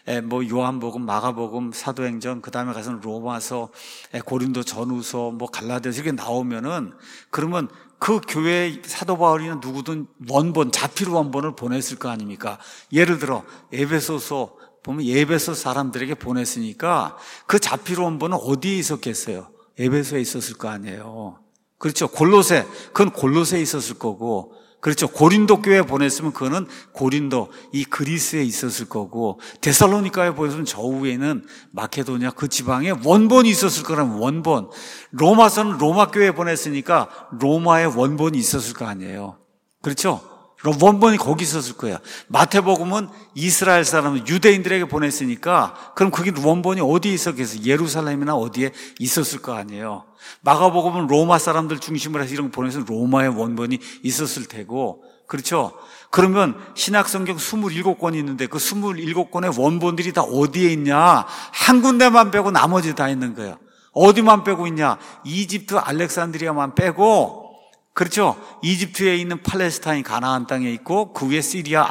요한복음, 마가복음, 사도행전, 그 다음에 가서는 로마서, 고린도 전후서, 갈라디아서 이렇게 나오면은, 그러면 그 교회 사도 바울이나 누구든 원본, 자필 원본을 보냈을 거 아닙니까? 예를 들어 에베소서 보면 에베소 사람들에게 보냈으니까 그 자필 원본은 어디에 있었겠어요? 에베소에 있었을 거 아니에요. 그렇죠. 골로새, 그건 골로새에 있었을 거고, 그렇죠. 고린도 교회에 보냈으면 그거는 고린도, 이 그리스에 있었을 거고, 데살로니가에 보냈으면 저 위에는 마케도니아 그 지방에 원본이 있었을 거라면 원본. 로마서는 로마 교회에 보냈으니까 로마에 원본이 있었을 거 아니에요. 그렇죠. 원본이 거기 있었을 거예요. 마태복음은 이스라엘 사람, 유대인들에게 보냈으니까 그럼 그게 원본이 어디에 있었겠어요? 예루살렘이나 어디에 있었을 거 아니에요. 마가복음은 로마 사람들 중심으로 해서 이런 거 보내서 로마의 원본이 있었을 테고, 그렇죠? 그러면 신약성경 27권이 있는데 그 27권의 원본들이 다 어디에 있냐? 한 군데만 빼고 나머지 다 있는 거예요. 어디만 빼고 있냐? 이집트 알렉산드리아만 빼고, 그렇죠. 이집트에 있는 팔레스타인 가나안 땅에 있고, 그 위에 시리아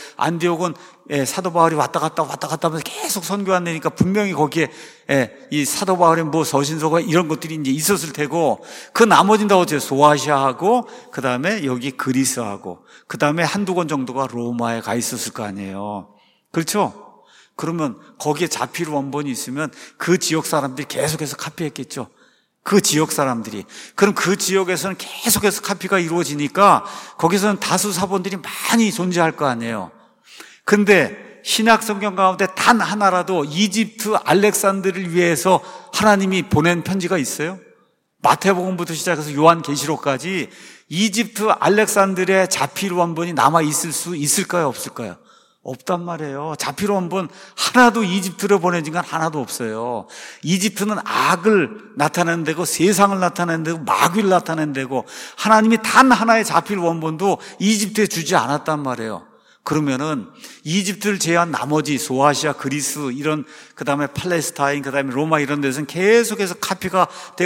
안디옥은 사도 바울이 왔다 갔다 하면서 계속 선교한 데니까 분명히 거기에 이 사도 바울의 서신서가 이런 것들이 이제 있었을 테고, 그 나머지는 다 어째요? 소아시아하고, 그 다음에 여기 그리스하고, 그 다음에 한두 권 정도가 로마에 가 있었을 거 아니에요. 그렇죠. 그러면 거기에 자필 원본이 있으면 그 지역 사람들이 계속해서 카피했겠죠. 그 지역 사람들이. 그럼 그 지역에서는 계속해서 카피가 이루어지니까 거기서는 다수 사본들이 많이 존재할 거 아니에요. 그런데 신약 성경 가운데 단 하나라도 이집트 알렉산드를 위해서 하나님이 보낸 편지가 있어요? 마태복음부터 시작해서 요한계시록까지 이집트 알렉산드리아의 자필 원본이 남아 있을 수 있을까요? 없을까요? 없단 말이에요. 자필 원본 하나도 이집트로 보내진 건 하나도 없어요. 이집트는 악을 나타내는 데고 세상을 나타내는 데고 마귀를 나타내는 데고, 하나님이 단 하나의 자필 원본도 이집트에 주지 않았단 말이에요. 그러면은 이집트를 제외한 나머지 소아시아, 그리스 이런, 그 다음에 팔레스타인, 그 다음에 로마 이런 데서는 계속해서 카피가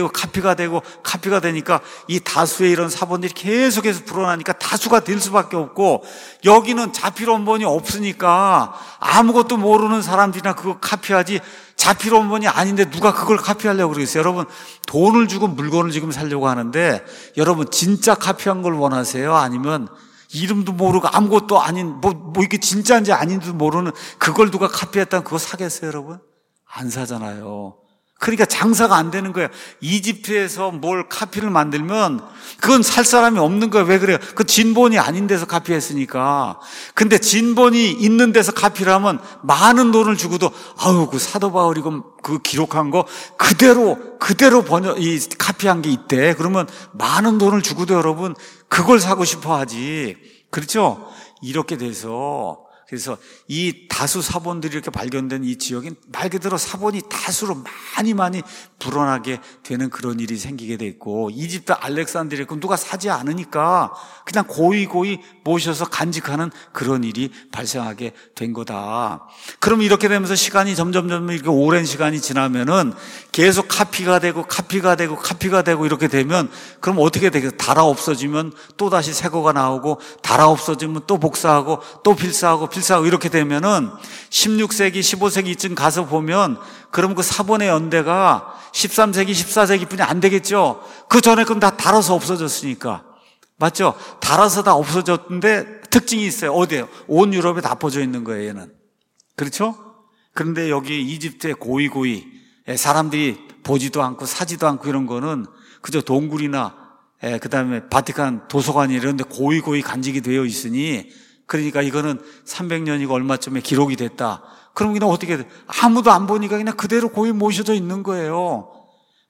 되니까 이 다수의 이런 사본들이 계속해서 불어나니까 다수가 될 수밖에 없고, 여기는 자필 원본이 없으니까 아무것도 모르는 사람들이나 그거 카피하지, 자필 원본이 아닌데 누가 그걸 카피하려고 그러겠어요? 여러분, 돈을 주고 물건을 지금 사려고 하는데, 여러분 진짜 카피한 걸 원하세요? 아니면 이름도 모르고 아무것도 아닌 이게 진짜인지 아닌지도 모르는 그걸 누가 카피했다면 그거 사겠어요, 여러분? 안 사잖아요. 그러니까 장사가 안 되는 거예요. 이집트에서 뭘 카피를 만들면 그건 살 사람이 없는 거예요. 왜 그래요? 그 진본이 아닌 데서 카피했으니까. 근데 진본이 있는 데서 카피를 하면 많은 돈을 주고도, 그 사도 바울이 그 기록한 거 그대로 카피한 게 있대. 그러면 많은 돈을 주고도 여러분 그걸 사고 싶어 하지. 그렇죠? 이렇게 돼서, 그래서 이 다수 사본들이 이렇게 발견된 이 지역엔 말 그대로 사본이 다수로 많이 불어나게 되는 그런 일이 생기게 돼 있고, 이집트 알렉산드리아 누가 사지 않으니까 그냥 고이 모셔서 간직하는 그런 일이 발생하게 된 거다. 그럼 이렇게 되면서 시간이 점점 이렇게 오랜 시간이 지나면은 계속 카피가 되고 이렇게 되면, 그럼 어떻게 되겠어요? 달아 없어지면 또 다시 새 거가 나오고, 달아 없어지면 또 복사하고 또 필사하고 이렇게 되면은 16세기, 15세기쯤 가서 보면, 그럼 그 사본의 연대가 13세기, 14세기뿐이 안 되겠죠? 그 전에 그럼 다 달아서 없어졌으니까. 맞죠? 달아서 다 없어졌는데 특징이 있어요. 어디에요? 온 유럽에 다 퍼져 있는 거예요, 얘는. 그렇죠? 그런데 여기 이집트의 고이 사람들이 보지도 않고 사지도 않고 이런 거는 그저 동굴이나 그 다음에 바티칸 도서관이 이런 데 고이 간직이 되어 있으니, 그러니까 이거는 300년이고 얼마쯤에 기록이 됐다. 그럼 그냥 어떻게 돼? 아무도 안 보니까 그냥 그대로 고이 모셔져 있는 거예요.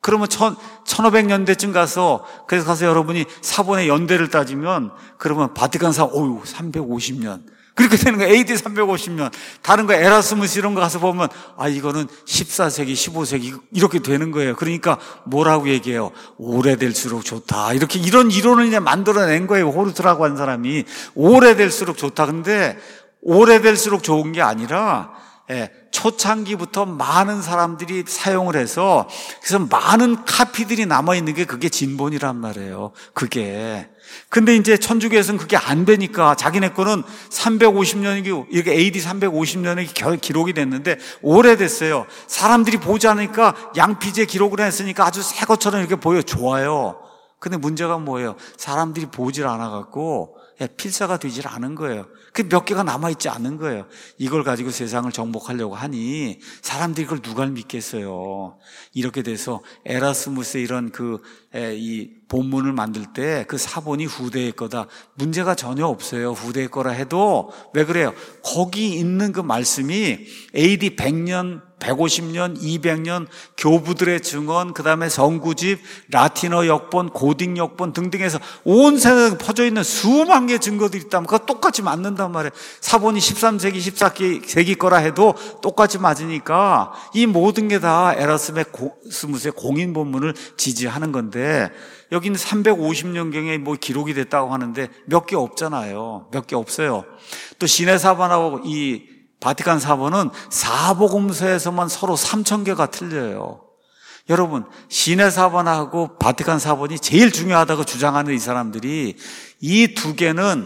그러면 1500년대쯤 가서, 그래서 가서 여러분이 사본의 연대를 따지면, 그러면 바티칸 사본, 350년. 그렇게 되는 거예요. AD 350년. 다른 거 에라스무스 이런 거 가서 보면, 이거는 14세기, 15세기, 이렇게 되는 거예요. 그러니까 뭐라고 얘기해요? 오래될수록 좋다. 이렇게 이런 이론을 이제 만들어낸 거예요. 호르트라고 하는 사람이. 오래될수록 좋다. 근데, 오래될수록 좋은 게 아니라, 초창기부터 많은 사람들이 사용을 해서 그래서 많은 카피들이 남아있는 게 그게 진본이란 말이에요. 그게. 근데 이제 천주교에서는 그게 안 되니까 자기네 거는 350년이고 이렇게 AD 350년에 기록이 됐는데 오래됐어요. 사람들이 보지 않으니까 양피지에 기록을 했으니까 아주 새 것처럼 이렇게 보여. 좋아요. 근데 문제가 뭐예요? 사람들이 보질 않아갖고 필사가 되질 않은 거예요. 그 몇 개가 남아있지 않은 거예요. 이걸 가지고 세상을 정복하려고 하니 사람들이 그걸 누가 믿겠어요. 이렇게 돼서 에라스무스의 이런 이 본문을 만들 때 그 사본이 후대의 거다. 문제가 전혀 없어요. 후대의 거라 해도 왜 그래요? 거기 있는 그 말씀이 AD 100년 150년, 200년 교부들의 증언, 그 다음에 성구집, 라틴어 역본, 고딕 역본 등등해서 온 세상에 퍼져 있는 수만 개의 증거들이 있다면 그거 똑같이 맞는단 말이에요. 사본이 13세기, 14세기 거라 해도 똑같이 맞으니까 이 모든 게 다 에라스무스의 공인 본문을 지지하는 건데 여기는 350년경에 뭐 기록이 됐다고 하는데 몇 개 없잖아요. 몇 개 없어요. 또 시내 사본하고 이 바티칸 사본은 사복음서에서만 서로 3000개가 틀려요. 여러분, 시내 사본하고 바티칸 사본이 제일 중요하다고 주장하는 이 사람들이 이 두 개는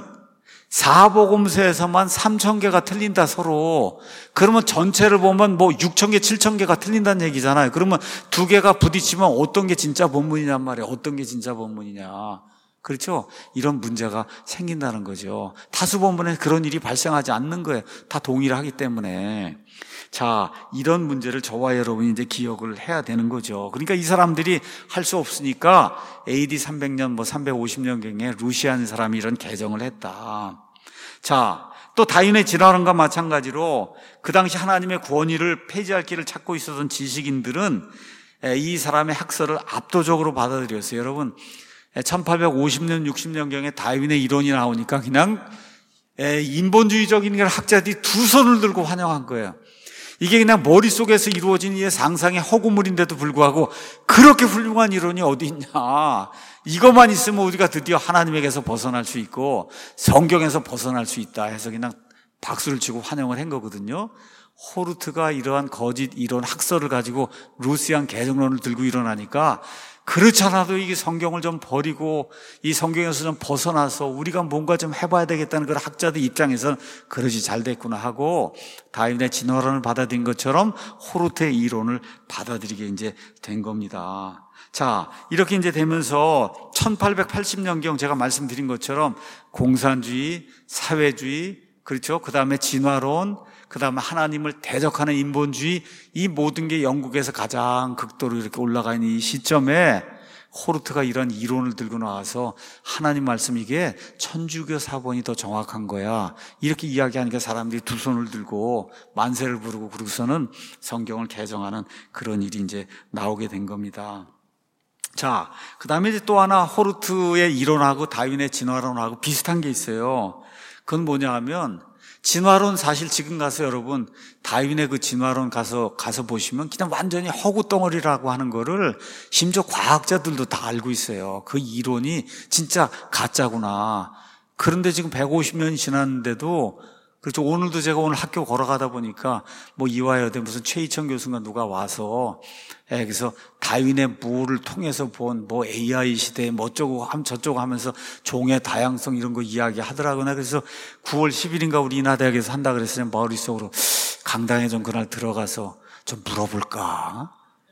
사복음서에서만 3000개가 틀린다 서로. 그러면 전체를 보면 뭐 6000개, 7000개가 틀린다는 얘기잖아요. 그러면 두 개가 부딪히면 어떤 게 진짜 본문이냔 말이에요. 어떤 게 진짜 본문이냐. 그렇죠? 이런 문제가 생긴다는 거죠. 다수 본문에 그런 일이 발생하지 않는 거예요. 다 동일하기 때문에. 자, 이런 문제를 저와 여러분이 이제 기억을 해야 되는 거죠. 그러니까 이 사람들이 할 수 없으니까 AD 300년, 뭐 350년경에 루시안 사람이 이런 개정을 했다. 자, 또 다윈의 진화론과 마찬가지로 그 당시 하나님의 구원의를 폐지할 길을 찾고 있었던 지식인들은 이 사람의 학설을 압도적으로 받아들였어요. 여러분, 1850년, 60년경에 다윈의 이론이 나오니까 그냥 인본주의적인 학자들이 두 손을 들고 환영한 거예요. 이게 그냥 머릿속에서 이루어진 이 상상의 허구물인데도 불구하고 그렇게 훌륭한 이론이 어디 있냐. 이것만 있으면 우리가 드디어 하나님에게서 벗어날 수 있고 성경에서 벗어날 수 있다 해서 그냥 박수를 치고 환영을 한 거거든요. 호르트가 이러한 거짓 이론 학설을 가지고 루시안 개정론을 들고 일어나니까 그렇지 않아도 이게 성경을 좀 버리고 이 성경에서 좀 벗어나서 우리가 뭔가 좀 해봐야 되겠다는 그런 학자들 입장에서는 그릇이 잘 됐구나 하고 다윈의 진화론을 받아들인 것처럼 호르트의 이론을 받아들이게 이제 된 겁니다. 자, 이렇게 이제 되면서 1880년경 제가 말씀드린 것처럼 공산주의, 사회주의, 그렇죠? 그 다음에 진화론, 그 다음에 하나님을 대적하는 인본주의, 이 모든 게 영국에서 가장 극도로 이렇게 올라가 있는 이 시점에 호르트가 이런 이론을 들고 나와서 하나님 말씀 이게 천주교 사본이 더 정확한 거야. 이렇게 이야기하니까 사람들이 두 손을 들고 만세를 부르고 그러고서는 성경을 개정하는 그런 일이 이제 나오게 된 겁니다. 자, 그 다음에 이제 또 하나 호르트의 이론하고 다윈의 진화론하고 비슷한 게 있어요. 그건 뭐냐 하면 진화론 사실 지금 가서 여러분 다윈의 그 진화론 가서 보시면 그냥 완전히 허구덩어리라고 하는 거를 심지어 과학자들도 다 알고 있어요. 그 이론이 진짜 가짜구나. 그런데 지금 150년이 지났는데도 그렇죠. 오늘도 제가 오늘 학교 걸어가다 보니까 뭐 이화여대 무슨 최희천 교수가 누가 와서 그래서 다윈의 무를 통해서 본 뭐 AI 시대에 뭐 어쩌고 저쩌고 하면서 종의 다양성 이런 거 이야기하더라고요. 그래서 9월 10일인가 우리 인하대학에서 한다 그랬으니 머릿속으로 강당에 좀 그날 들어가서 좀 물어볼까.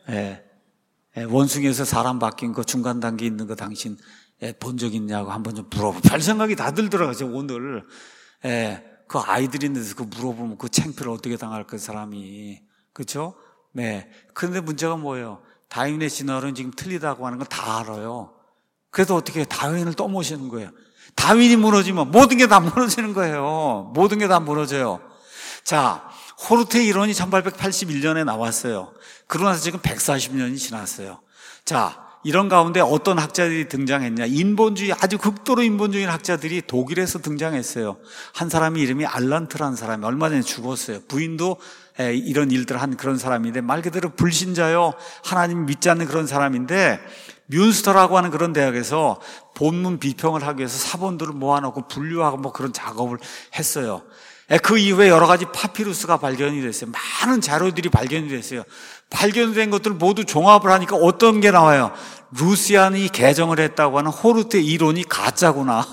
원숭이에서 사람 바뀐 거 중간 단계 있는 거 당신 본 적 있냐고 한번 좀 물어볼. 별 생각이 다 들더라고요. 오늘 그 아이들이 있는데서 그 물어보면 그 창피를 어떻게 당할 그 사람이. 그렇죠? 네. 그런데 문제가 뭐예요? 다윈의 진화론은 지금 틀리다고 하는 건 다 알아요. 그래도 어떻게 다윈을 떠모시는 거예요? 다윈이 무너지면 모든 게 다 무너지는 거예요. 모든 게 다 무너져요. 자, 호르트의 이론이 1881년에 나왔어요. 그러고 나서 지금 140년이 지났어요. 자, 이런 가운데 어떤 학자들이 등장했냐? 인본주의, 아주 극도로 인본주의인 학자들이 독일에서 등장했어요. 한 사람이 이름이 알란트라는 사람이 얼마 전에 죽었어요. 부인도 이런 일들을 한 그런 사람인데, 말 그대로 불신자요, 하나님 믿지 않는 그런 사람인데, 뮌스터라고 하는 그런 대학에서 본문 비평을 하기 위해서 사본들을 모아놓고 분류하고 뭐 그런 작업을 했어요. 그 이후에 여러 가지 파피루스가 발견이 됐어요. 많은 자료들이 발견이 됐어요. 발견된 것들 모두 종합을 하니까 어떤 게 나와요? 루시안이 개정을 했다고 하는 호르트의 이론이 가짜구나.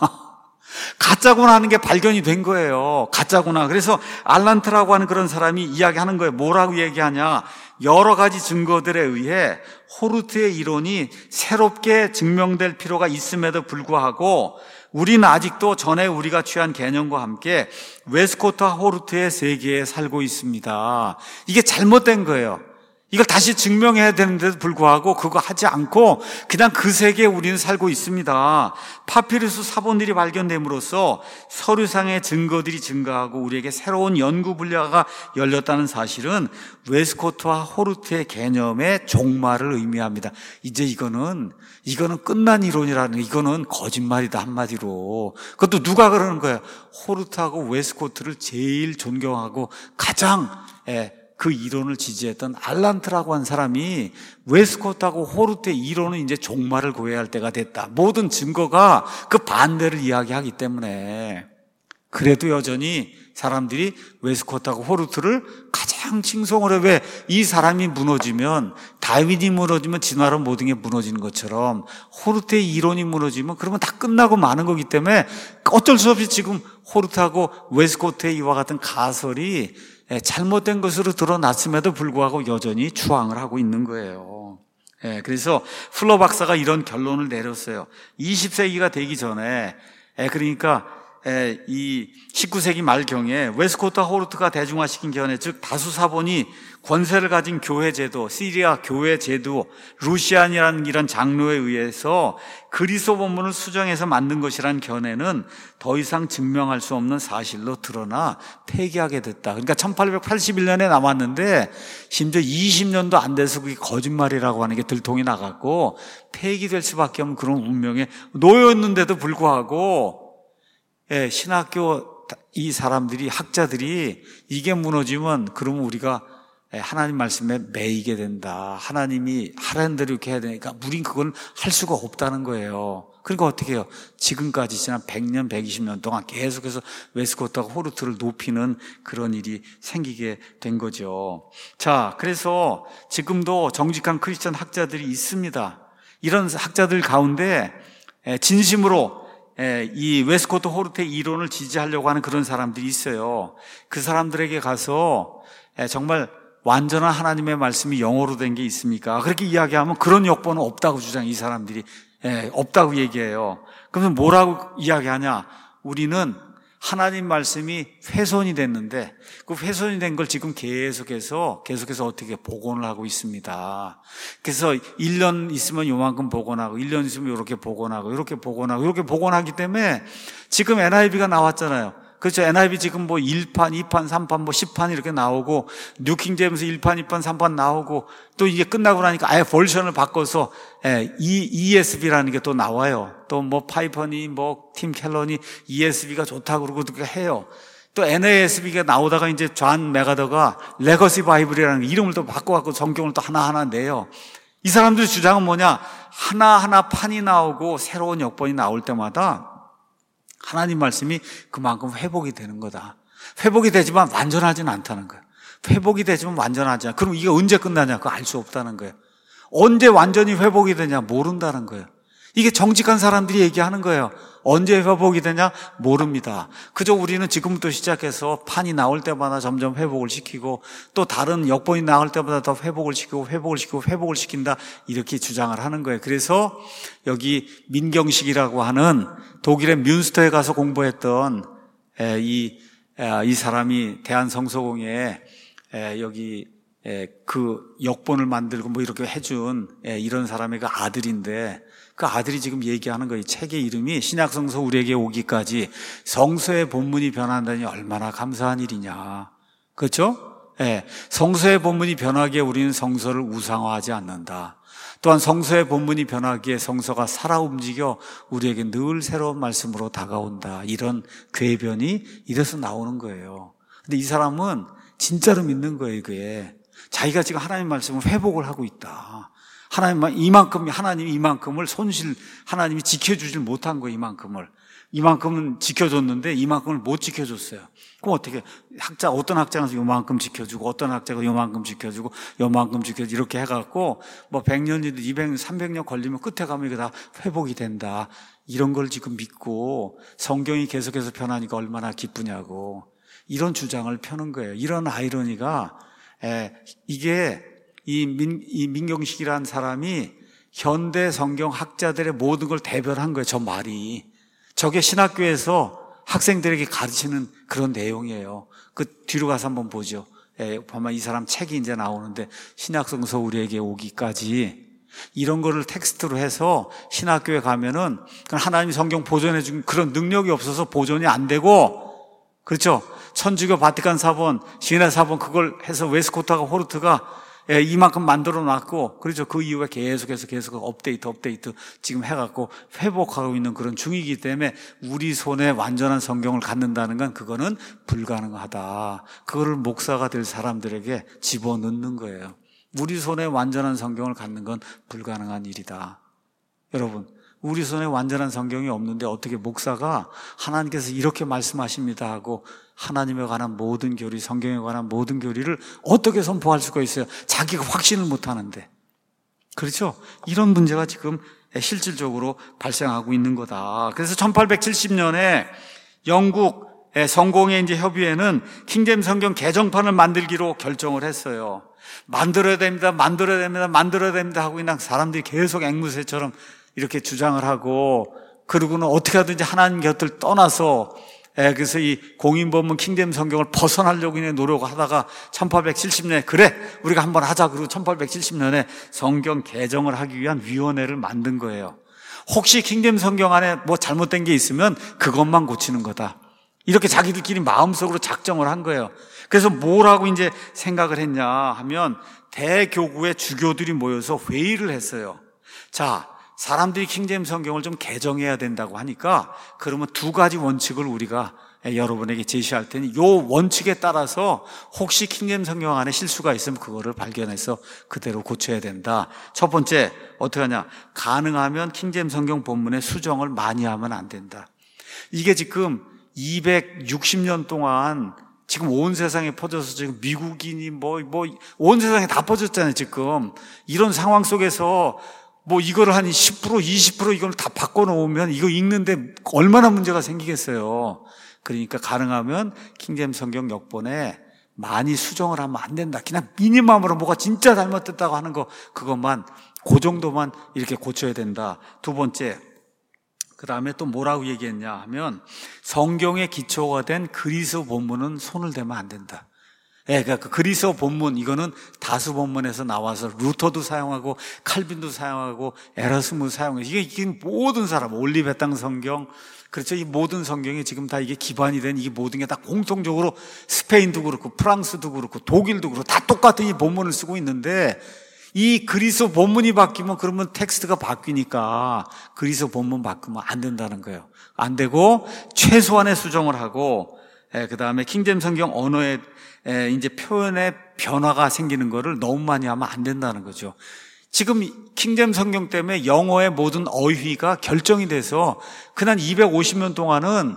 가짜구나 하는 게 발견이 된 거예요. 가짜구나. 그래서 알란트라고 하는 그런 사람이 이야기하는 거예요. 뭐라고 얘기하냐? 여러 가지 증거들에 의해 호르트의 이론이 새롭게 증명될 필요가 있음에도 불구하고 우리는 아직도 전에 우리가 취한 개념과 함께 웨스코트와 호르트의 세계에 살고 있습니다. 이게 잘못된 거예요. 이걸 다시 증명해야 되는데도 불구하고 그거 하지 않고 그냥 그 세계에 우리는 살고 있습니다. 파피루스 사본들이 발견됨으로써 서류상의 증거들이 증가하고 우리에게 새로운 연구 분야가 열렸다는 사실은 웨스코트와 호르트의 개념의 종말을 의미합니다. 이제 이거는 끝난 이론이라는, 이거는 거짓말이다, 한마디로. 그것도 누가 그러는 거예요? 호르트하고 웨스코트를 제일 존경하고 가장 그 이론을 지지했던 알란트라고 한 사람이 웨스코트하고 호르트의 이론은 이제 종말을 고해야 할 때가 됐다. 모든 증거가 그 반대를 이야기하기 때문에. 그래도 여전히 사람들이 웨스코트하고 호르트를 가장 칭송을 해. 왜? 이 사람이 무너지면, 다윈이 무너지면 진화로 모든 게 무너지는 것처럼 호르트의 이론이 무너지면 그러면 다 끝나고 마는 거기 때문에 어쩔 수 없이 지금 호르트하고 웨스코트의 이와 같은 가설이 잘못된 것으로 드러났음에도 불구하고 여전히 추앙을 하고 있는 거예요. 그래서 플러 박사가 이런 결론을 내렸어요. 20세기가 되기 전에, 그러니까 이 19세기 말경에 웨스코트와 호르트가 대중화시킨 견해, 즉 다수 사본이 권세를 가진 교회 제도, 시리아 교회 제도, 루시안이라는 이런 장로에 의해서 그리스도 본문을 수정해서 만든 것이라는 견해는 더 이상 증명할 수 없는 사실로 드러나 폐기하게 됐다. 그러니까 1881년에 남았는데 심지어 20년도 안 돼서 그게 거짓말이라고 하는 게 들통이 나갔고 폐기될 수밖에 없는 그런 운명에 놓였는데도 불구하고 신학교 이 사람들이, 학자들이 이게 무너지면 그러면 우리가 하나님 말씀에 매이게 된다. 하나님이 하라는 대로 이렇게 해야 되니까 우린 그건 할 수가 없다는 거예요. 그러니까 어떻게 해요? 지금까지 지난 100년, 120년 동안 계속해서 웨스코트하고 호르트를 높이는 그런 일이 생기게 된 거죠. 자, 그래서 지금도 정직한 크리스천 학자들이 있습니다. 이런 학자들 가운데 진심으로 이 웨스코트 호르트의 이론을 지지하려고 하는 그런 사람들이 있어요. 그 사람들에게 가서 정말 완전한 하나님의 말씀이 영어로 된 게 있습니까? 그렇게 이야기하면 그런 역보는 없다고 주장해. 이 사람들이 없다고 얘기해요. 그러면 뭐라고 이야기하냐? 우리는 하나님 말씀이 훼손이 됐는데 그 훼손이 된 걸 지금 계속해서 어떻게 복원을 하고 있습니다. 그래서 1년 있으면 요만큼 복원하고 1년 있으면 이렇게 복원하고 이렇게 복원하고 이렇게 복원하기 때문에 지금 NIV가 나왔잖아요. 그렇죠. NIV 지금 뭐 1판, 2판, 3판, 뭐 10판 이렇게 나오고 뉴킹제임스 1판, 2판, 3판 나오고 또 이게 끝나고 나니까 아예 버전을 바꿔서 ESV라는 게 또 나와요. 또 뭐 파이퍼니 뭐 팀 켈런이 ESV가 좋다고 그러고 그렇게 해요. 또 NASB가 나오다가 이제 존 메가더가 레거시 바이블이라는 이름을 또 바꿔갖고 성경을 또 하나하나 내요. 이 사람들의 주장은 뭐냐? 하나하나 판이 나오고 새로운 역본이 나올 때마다 하나님 말씀이 그만큼 회복이 되는 거다. 회복이 되지만 완전하지는 않다는 거예요. 회복이 되지만 완전하지 않아. 그럼 이게 언제 끝나냐? 그거 알 수 없다는 거예요. 언제 완전히 회복이 되냐? 모른다는 거예요. 이게 정직한 사람들이 얘기하는 거예요. 언제 회복이 되냐? 모릅니다. 그저 우리는 지금부터 시작해서 판이 나올 때마다 점점 회복을 시키고 또 다른 역본이 나올 때마다 더 회복을 시킨다. 이렇게 주장을 하는 거예요. 그래서 여기 민경식이라고 하는 독일의 뮌스터에 가서 공부했던 이 사람이 대한성서공회에 여기 그 역본을 만들고 뭐 이렇게 해준 이런 사람의 그 아들인데 그 아들이 지금 얘기하는 거예요. 책의 이름이 신약성서 우리에게 오기까지 성서의 본문이 변한다니 얼마나 감사한 일이냐. 그렇죠? 성서의 본문이 변하기에 우리는 성서를 우상화하지 않는다. 또한 성서의 본문이 변하기에 성서가 살아 움직여 우리에게 늘 새로운 말씀으로 다가온다. 이런 궤변이 이래서 나오는 거예요. 근데 이 사람은 진짜로 믿는 거예요. 그게 자기가 지금 하나님 말씀을 회복을 하고 있다. 하나님이 이만큼을 하나님이 지켜주질 못한 거예요. 이만큼은 지켜줬는데 이만큼을 못 지켜줬어요. 그럼 어떻게 어떤 학자는 요만큼 지켜주고 어떤 학자가 요만큼 지켜주고 요만큼 지켜주고 이렇게 해갖고 뭐 100년이든 200년, 300년 걸리면 끝에 가면 이게 다 회복이 된다. 이런 걸 지금 믿고 성경이 계속해서 변하니까 얼마나 기쁘냐고 이런 주장을 펴는 거예요. 이런 아이러니가 이게 이 민경식이라는 사람이 현대 성경 학자들의 모든 걸 대변한 거예요. 저 말이. 저게 신학교에서 학생들에게 가르치는 그런 내용이에요. 그 뒤로 가서 한번 보죠. 보면 이 사람 책이 이제 나오는데 신약성서 우리에게 오기까지 이런 거를 텍스트로 해서 신학교에 가면은 하나님이 성경 보존해 준 그런 능력이 없어서 보존이 안 되고 그렇죠. 천주교 바티칸 사본, 시내 사본 그걸 해서 웨스코트하고 호르트가 이만큼 만들어 놨고, 그렇죠. 그 이후에 계속해서 업데이트 지금 해갖고 회복하고 있는 그런 중이기 때문에 우리 손에 완전한 성경을 갖는다는 건 그거는 불가능하다. 그거를 목사가 될 사람들에게 집어넣는 거예요. 우리 손에 완전한 성경을 갖는 건 불가능한 일이다. 여러분, 우리 손에 완전한 성경이 없는데 어떻게 목사가 하나님께서 이렇게 말씀하십니다 하고 하나님에 관한 모든 교리, 성경에 관한 모든 교리를 어떻게 선포할 수가 있어요? 자기가 확신을 못하는데. 그렇죠? 이런 문제가 지금 실질적으로 발생하고 있는 거다. 그래서 1870년에 영국 성공의 이제 협의회는 킹제임스 성경 개정판을 만들기로 결정을 했어요. 만들어야 됩니다 하고 그냥 사람들이 계속 앵무새처럼 이렇게 주장을 하고, 그러고는 어떻게 하든지 하나님 곁을 떠나서 그래서 이 공인본문 킹제임스 성경을 벗어나려고 그냥 노력하다가 1870년에 그래 우리가 한번 하자. 그리고 1870년에 성경 개정을 하기 위한 위원회를 만든 거예요. 혹시 킹제임스 성경 안에 뭐 잘못된 게 있으면 그것만 고치는 거다. 이렇게 자기들끼리 마음속으로 작정을 한 거예요. 그래서 뭐라고 이제 생각을 했냐 하면 대교구의 주교들이 모여서 회의를 했어요. 자, 사람들이 킹제임스 성경을 좀 개정해야 된다고 하니까 그러면 두 가지 원칙을 우리가 여러분에게 제시할 테니 요 원칙에 따라서 혹시 킹제임스 성경 안에 실수가 있으면 그거를 발견해서 그대로 고쳐야 된다. 첫 번째, 어떻게 하냐? 가능하면 킹제임스 성경 본문의 수정을 많이 하면 안 된다. 이게 지금 260년 동안 지금 온 세상에 퍼져서 지금 미국인이 온 세상에 다 퍼졌잖아요, 지금. 이런 상황 속에서 이거를 한 10%, 20% 이걸 다 바꿔놓으면 이거 읽는데 얼마나 문제가 생기겠어요. 그러니까 가능하면 킹제임스 성경 역본에 많이 수정을 하면 안 된다. 그냥 미니멈으로 뭐가 진짜 잘못됐다고 하는 거, 그것만, 그 정도만 이렇게 고쳐야 된다. 두 번째, 그 다음에 또 뭐라고 얘기했냐 하면 성경의 기초가 된 그리스 본문은 손을 대면 안 된다. 그러니까 그 그리스어 본문, 이거는 다수 본문에서 나와서 루터도 사용하고 칼빈도 사용하고 에라스무 사용하고 이게 모든 사람, 올리베땅 성경, 그렇죠. 이 모든 성경이 지금 다 이게 기반이 된 이 모든 게 다 공통적으로 스페인도 그렇고 프랑스도 그렇고 독일도 그렇고 다 똑같은 이 본문을 쓰고 있는데 이 그리스어 본문이 바뀌면 그러면 텍스트가 바뀌니까 그리스어 본문 바꾸면 안 된다는 거예요. 안 되고 최소한의 수정을 하고 그 다음에 킹제임스 성경 언어에 이제 표현의 변화가 생기는 거를 너무 많이 하면 안 된다는 거죠. 지금 킹제임스 성경 때문에 영어의 모든 어휘가 결정이 돼서 그냥 250년 동안은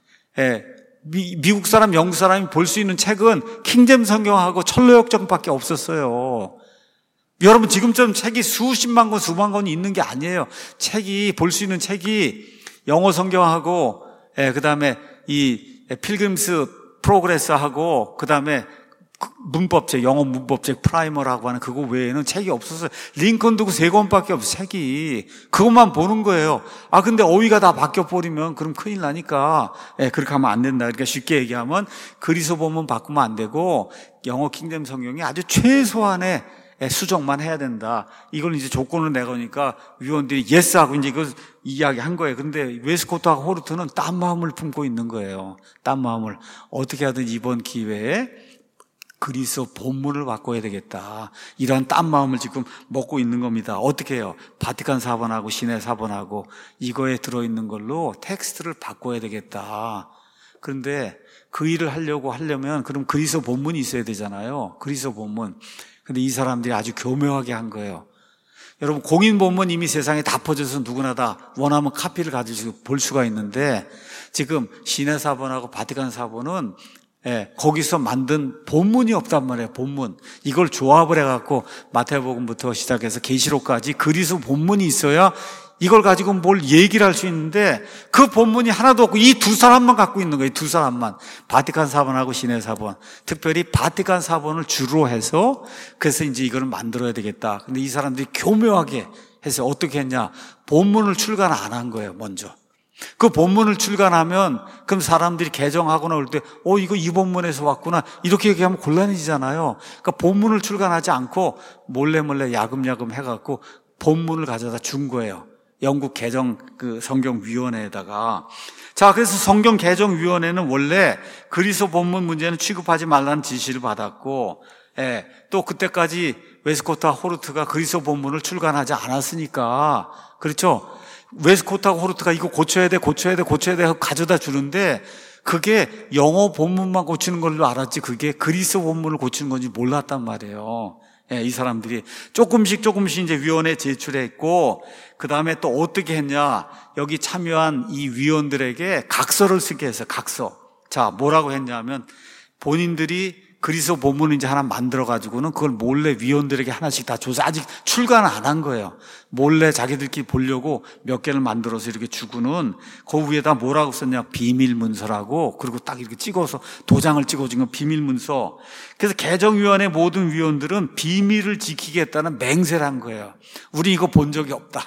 미국 사람, 영국 사람이 볼 수 있는 책은 킹제임스 성경하고 철로역정밖에 없었어요. 여러분 지금처럼 책이 수십만 권, 수만 권이 있는 게 아니에요. 볼 수 있는 책이 영어 성경하고 그 다음에 이 필그림스 프로그레스하고 그 다음에 문법책, 영어 문법책 프라이머라고 하는 그거 외에는 책이 없었어요. 링컨도 그 3권밖에 없어요, 책이. 그것만 보는 거예요. 근데 어휘가 다 바뀌어버리면 그럼 큰일 나니까 그렇게 하면 안 된다. 그러니까 쉽게 얘기하면 그리스어 본문 바꾸면 안 되고 영어 킹제임스 성경이 아주 최소한의 수정만 해야 된다. 이걸 이제 조건을 내거니까 위원들이 예스 하고 이제 이걸 이야기한 거예요. 근데 웨스코트하고 호르트는 딴 마음을 품고 있는 거예요. 딴 마음을. 어떻게 하든 이번 기회에 그리스도 본문을 바꿔야 되겠다. 이러한 딴 마음을 지금 먹고 있는 겁니다. 어떻게 해요? 바티칸 사본하고 시내 사본하고 이거에 들어있는 걸로 텍스트를 바꿔야 되겠다. 그런데 그 일을 하려면 그럼 그리스도 본문이 있어야 되잖아요. 그리스도 본문. 근데 이 사람들이 아주 교묘하게 한 거예요. 여러분, 공인 본문 이미 세상에 다 퍼져서 누구나 다 원하면 카피를 가지고 볼 수가 있는데, 지금 시내 사본하고 바티칸 사본은 거기서 만든 본문이 없단 말이에요. 본문. 이걸 조합을 해갖고 마태복음부터 시작해서 계시록까지 그리스도 본문이 있어야 이걸 가지고 뭘 얘기를 할 수 있는데, 그 본문이 하나도 없고 이 두 사람만 갖고 있는 거예요. 두 사람만. 바티칸 사본하고 시내 사본. 특별히 바티칸 사본을 주로 해서, 그래서 이제 이거를 만들어야 되겠다. 근데 이 사람들이 교묘하게 해서 어떻게 했냐? 본문을 출간 안 한 거예요, 먼저. 그 본문을 출간하면 그럼 사람들이 개정하거나 올 때 이거 이 본문에서 왔구나 이렇게 얘기하면 곤란해지잖아요. 그러니까 본문을 출간하지 않고 몰래 야금야금 해갖고 본문을 가져다 준 거예요. 영국 개정 성경위원회에다가. 자, 그래서 성경개정위원회는 원래 그리스도 본문 문제는 취급하지 말라는 지시를 받았고, 또 그때까지 웨스코트와 호르트가 그리스도 본문을 출간하지 않았으니까, 그렇죠? 웨스코트하고 호르트가 이거 고쳐야 돼 하고 가져다 주는데, 그게 영어 본문만 고치는 걸로 알았지 그게 그리스도 본문을 고치는 건지 몰랐단 말이에요. 이 사람들이 조금씩 이제 위원회에 제출했고, 그 다음에 또 어떻게 했냐? 여기 참여한 이 위원들에게 각서를 쓰게 했어요. 각서. 자, 뭐라고 했냐면, 본인들이 그리스도 본문을 이제 하나 만들어가지고는 그걸 몰래 위원들에게 하나씩 다 줘서, 아직 출간 안 한 거예요. 몰래 자기들끼리 보려고 몇 개를 만들어서 이렇게 주고는 그 위에다 뭐라고 썼냐? 비밀문서라고. 그리고 딱 이렇게 찍어서 도장을 찍어준 건 비밀문서. 그래서 개정위원회 모든 위원들은 비밀을 지키겠다는 맹세를 한 거예요. 우리 이거 본 적이 없다.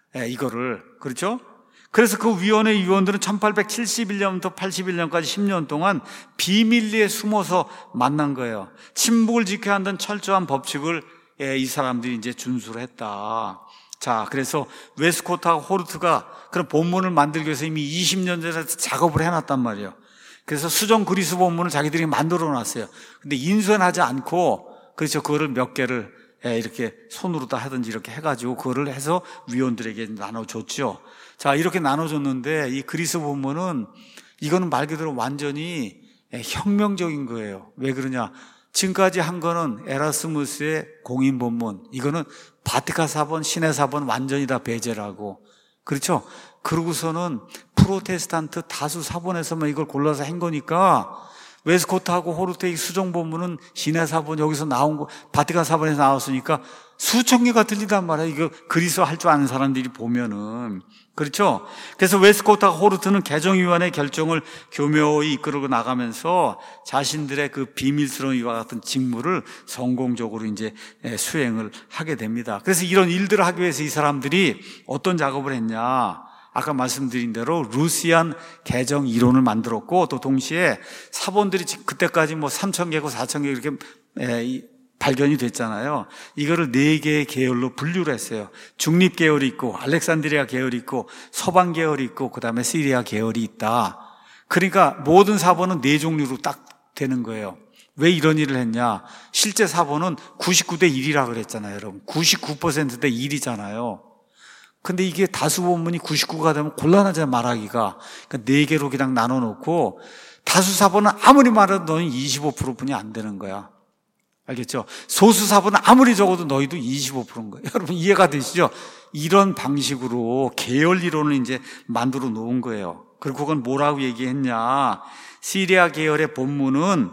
이거를. 그렇죠? 그래서 그 위원회 위원들은 1871년부터 81년까지 10년 동안 비밀리에 숨어서 만난 거예요. 침묵을 지켜야 한다는 철저한 법칙을 이 사람들이 이제 준수를 했다. 자, 그래서 웨스코트하고 호르트가 그런 본문을 만들기 위해서 이미 20년 전에 작업을 해놨단 말이에요. 그래서 수정 그리스도 본문을 자기들이 만들어 놨어요. 근데 인쇄하지 않고, 그렇죠, 그거를 몇 개를 이렇게 손으로 다 하든지 이렇게 해가지고 그거를 해서 위원들에게 나눠줬죠. 자, 이렇게 나눠줬는데 이 그리스도 본문은 이거는 말 그대로 완전히 혁명적인 거예요. 왜 그러냐? 지금까지 한 거는 에라스무스의 공인 본문, 이거는 바티칸 사본, 시내 사본 완전히 다 배제를 하고, 그렇죠? 그러고서는 프로테스탄트 다수 사본에서만 이걸 골라서 한 거니까, 웨스코트하고 호르트의 수정 본문은 시내 사본 여기서 나온 거, 바티칸 사본에서 나왔으니까 수천 개가 들리단 말이에요. 이거 그리스어 할 줄 아는 사람들이 보면은. 그렇죠? 그래서 웨스코트하고 호르트는 개정위원회 결정을 교묘히 이끌고 나가면서 자신들의 그 비밀스러운 이와 같은 직무를 성공적으로 이제 수행을 하게 됩니다. 그래서 이런 일들을 하기 위해서 이 사람들이 어떤 작업을 했냐? 아까 말씀드린 대로 루시안 개정 이론을 만들었고, 또 동시에 사본들이 그때까지 3,000개고 4,000개 이렇게 발견이 됐잖아요. 이거를 4개의 계열로 분류를 했어요. 중립 계열이 있고, 알렉산드리아 계열이 있고, 서방 계열이 있고, 그 다음에 시리아 계열이 있다. 그러니까 모든 사본은 4종류로 딱 되는 거예요. 왜 이런 일을 했냐? 실제 사본은 99대 1이라 그랬잖아요, 여러분. 99%대 1이잖아요. 근데 이게 다수 본문이 99가 되면 곤란하잖아요, 말하기가. 그러니까 4개로 그냥 나눠놓고, 다수 사본은 아무리 말해도 너는 25%뿐이 안 되는 거야. 알겠죠? 소수 사본은 아무리 적어도 너희도 25%인 거예요. 여러분 이해가 되시죠? 이런 방식으로 계열 이론을 이제 만들어 놓은 거예요. 그리고 그건 뭐라고 얘기했냐? 시리아 계열의 본문은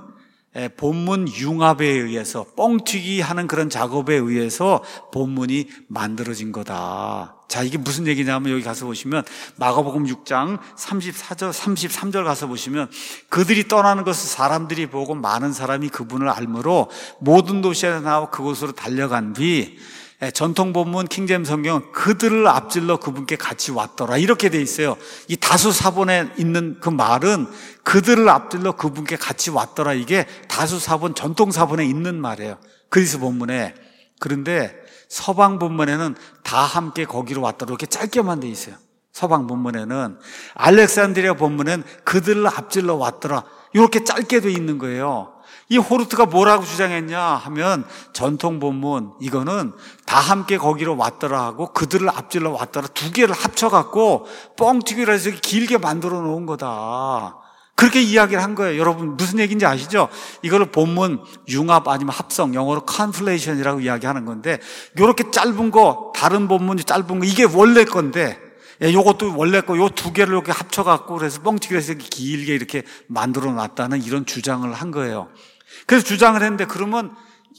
본문 융합에 의해서, 뻥튀기 하는 그런 작업에 의해서 본문이 만들어진 거다. 자, 이게 무슨 얘기냐면 여기 가서 보시면 마가복음 6장 34절, 33절 가서 보시면, 그들이 떠나는 것을 사람들이 보고 많은 사람이 그분을 알므로 모든 도시에 나와 그곳으로 달려간 뒤, 전통 본문 킹제임스 성경은 그들을 앞질러 그분께 같이 왔더라 이렇게 돼 있어요. 이 다수 사본에 있는 그 말은 그들을 앞질러 그분께 같이 왔더라, 이게 다수 사본, 전통 사본에 있는 말이에요, 그리스 본문에. 그런데 서방 본문에는 다 함께 거기로 왔더라 이렇게 짧게만 돼 있어요. 서방 본문에는. 알렉산드리아 본문은 그들을 앞질러 왔더라 이렇게 짧게 돼 있는 거예요. 이 호르트가 뭐라고 주장했냐 하면 전통 본문 이거는 다 함께 거기로 왔더라 하고 그들을 앞질러 왔더라 두 개를 합쳐갖고 뻥튀기를 해서 길게 만들어 놓은 거다. 그렇게 이야기를 한 거예요. 여러분 무슨 얘기인지 아시죠? 이거를 본문 융합 아니면 합성, 영어로 컨플레이션이라고 이야기하는 건데 이렇게 짧은 거, 다른 본문이 짧은 거 이게 원래 건데 요것도 원래 거 요 두 개를 이렇게 합쳐갖고 그래서 뻥튀기를 해서 길게 이렇게 만들어 놨다는 이런 주장을 한 거예요. 그래서 주장을 했는데 그러면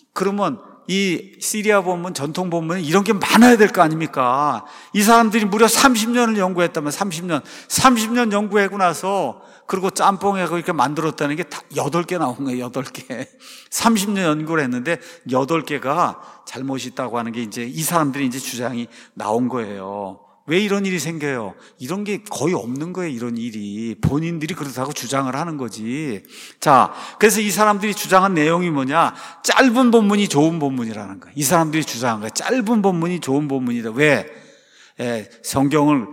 이 시리아 본문, 전통 본문에 이런 게 많아야 될 거 아닙니까? 이 사람들이 무려 30년을 연구했다면 30년 연구하고 나서 그리고 짬뽕하고 이렇게 만들었다는 게 다 8개 나온 거예요. 8개. 30년 연구를 했는데 8개가 잘못이 있다고 하는 게 이제 이 사람들이 이제 주장이 나온 거예요. 왜 이런 일이 생겨요? 이런 게 거의 없는 거예요, 이런 일이. 본인들이 그렇다고 주장을 하는 거지. 자, 그래서 이 사람들이 주장한 내용이 뭐냐? 짧은 본문이 좋은 본문이라는 거예요. 이 사람들이 주장한 거예요. 짧은 본문이 좋은 본문이다. 왜? 성경을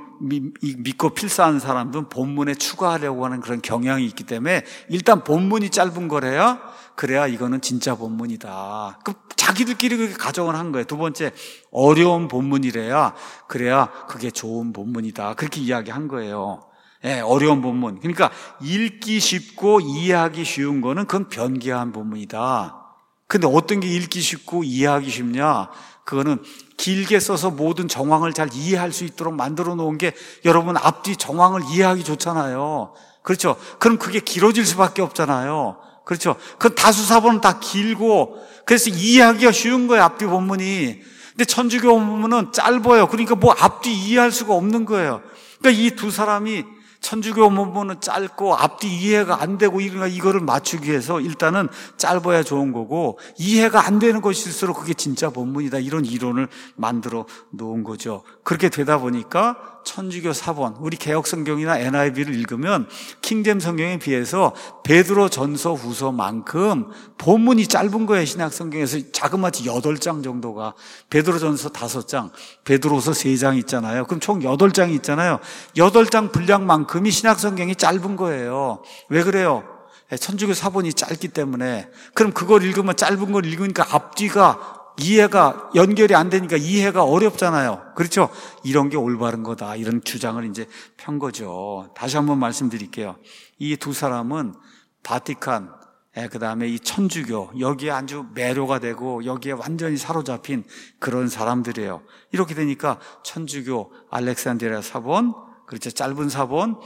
믿고 필사하는 사람들은 본문에 추가하려고 하는 그런 경향이 있기 때문에 일단 본문이 짧은 거래야 그래야 이거는 진짜 본문이다. 자기들끼리 그렇게 가정을 한 거예요. 두 번째, 어려운 본문이래야 그래야 그게 좋은 본문이다. 그렇게 이야기한 거예요. 어려운 본문. 그러니까 읽기 쉽고 이해하기 쉬운 거는 그건 변기한 본문이다. 근데 어떤 게 읽기 쉽고 이해하기 쉽냐? 그거는 길게 써서 모든 정황을 잘 이해할 수 있도록 만들어 놓은 게 여러분 앞뒤 정황을 이해하기 좋잖아요. 그렇죠? 그럼 그게 길어질 수밖에 없잖아요. 그렇죠? 그 다수사본은 다 길고 그래서 이해하기가 쉬운 거예요, 앞뒤 본문이. 근데 천주교 본문은 짧아요. 그러니까 뭐 앞뒤 이해할 수가 없는 거예요. 그러니까 이 두 사람이 천주교 본문은 짧고 앞뒤 이해가 안 되고 이거를 맞추기 위해서 일단은 짧아야 좋은 거고 이해가 안 되는 것일수록 그게 진짜 본문이다. 이런 이론을 만들어 놓은 거죠. 그렇게 되다 보니까 천주교 사본, 우리 개혁 성경이나 NIV를 읽으면 킹잼 성경에 비해서 베드로 전서 후서만큼 본문이 짧은 거예요. 신약 성경에서 자그마치 8장 정도가. 베드로 전서 5장, 베드로서 3장 있잖아요. 그럼 총 8장이 있잖아요. 8장 분량만큼이 신약 성경이 짧은 거예요. 왜 그래요? 천주교 사본이 짧기 때문에. 그럼 그걸 읽으면 짧은 걸 읽으니까 앞뒤가 이해가 연결이 안 되니까 이해가 어렵잖아요. 그렇죠? 이런 게 올바른 거다. 이런 주장을 이제 편 거죠. 다시 한번 말씀드릴게요. 이 두 사람은 바티칸, 그 다음에 이 천주교, 여기에 아주 매료가 되고 여기에 완전히 사로잡힌 그런 사람들이에요. 이렇게 되니까 천주교, 알렉산드리아 사본, 그렇죠? 짧은 사본,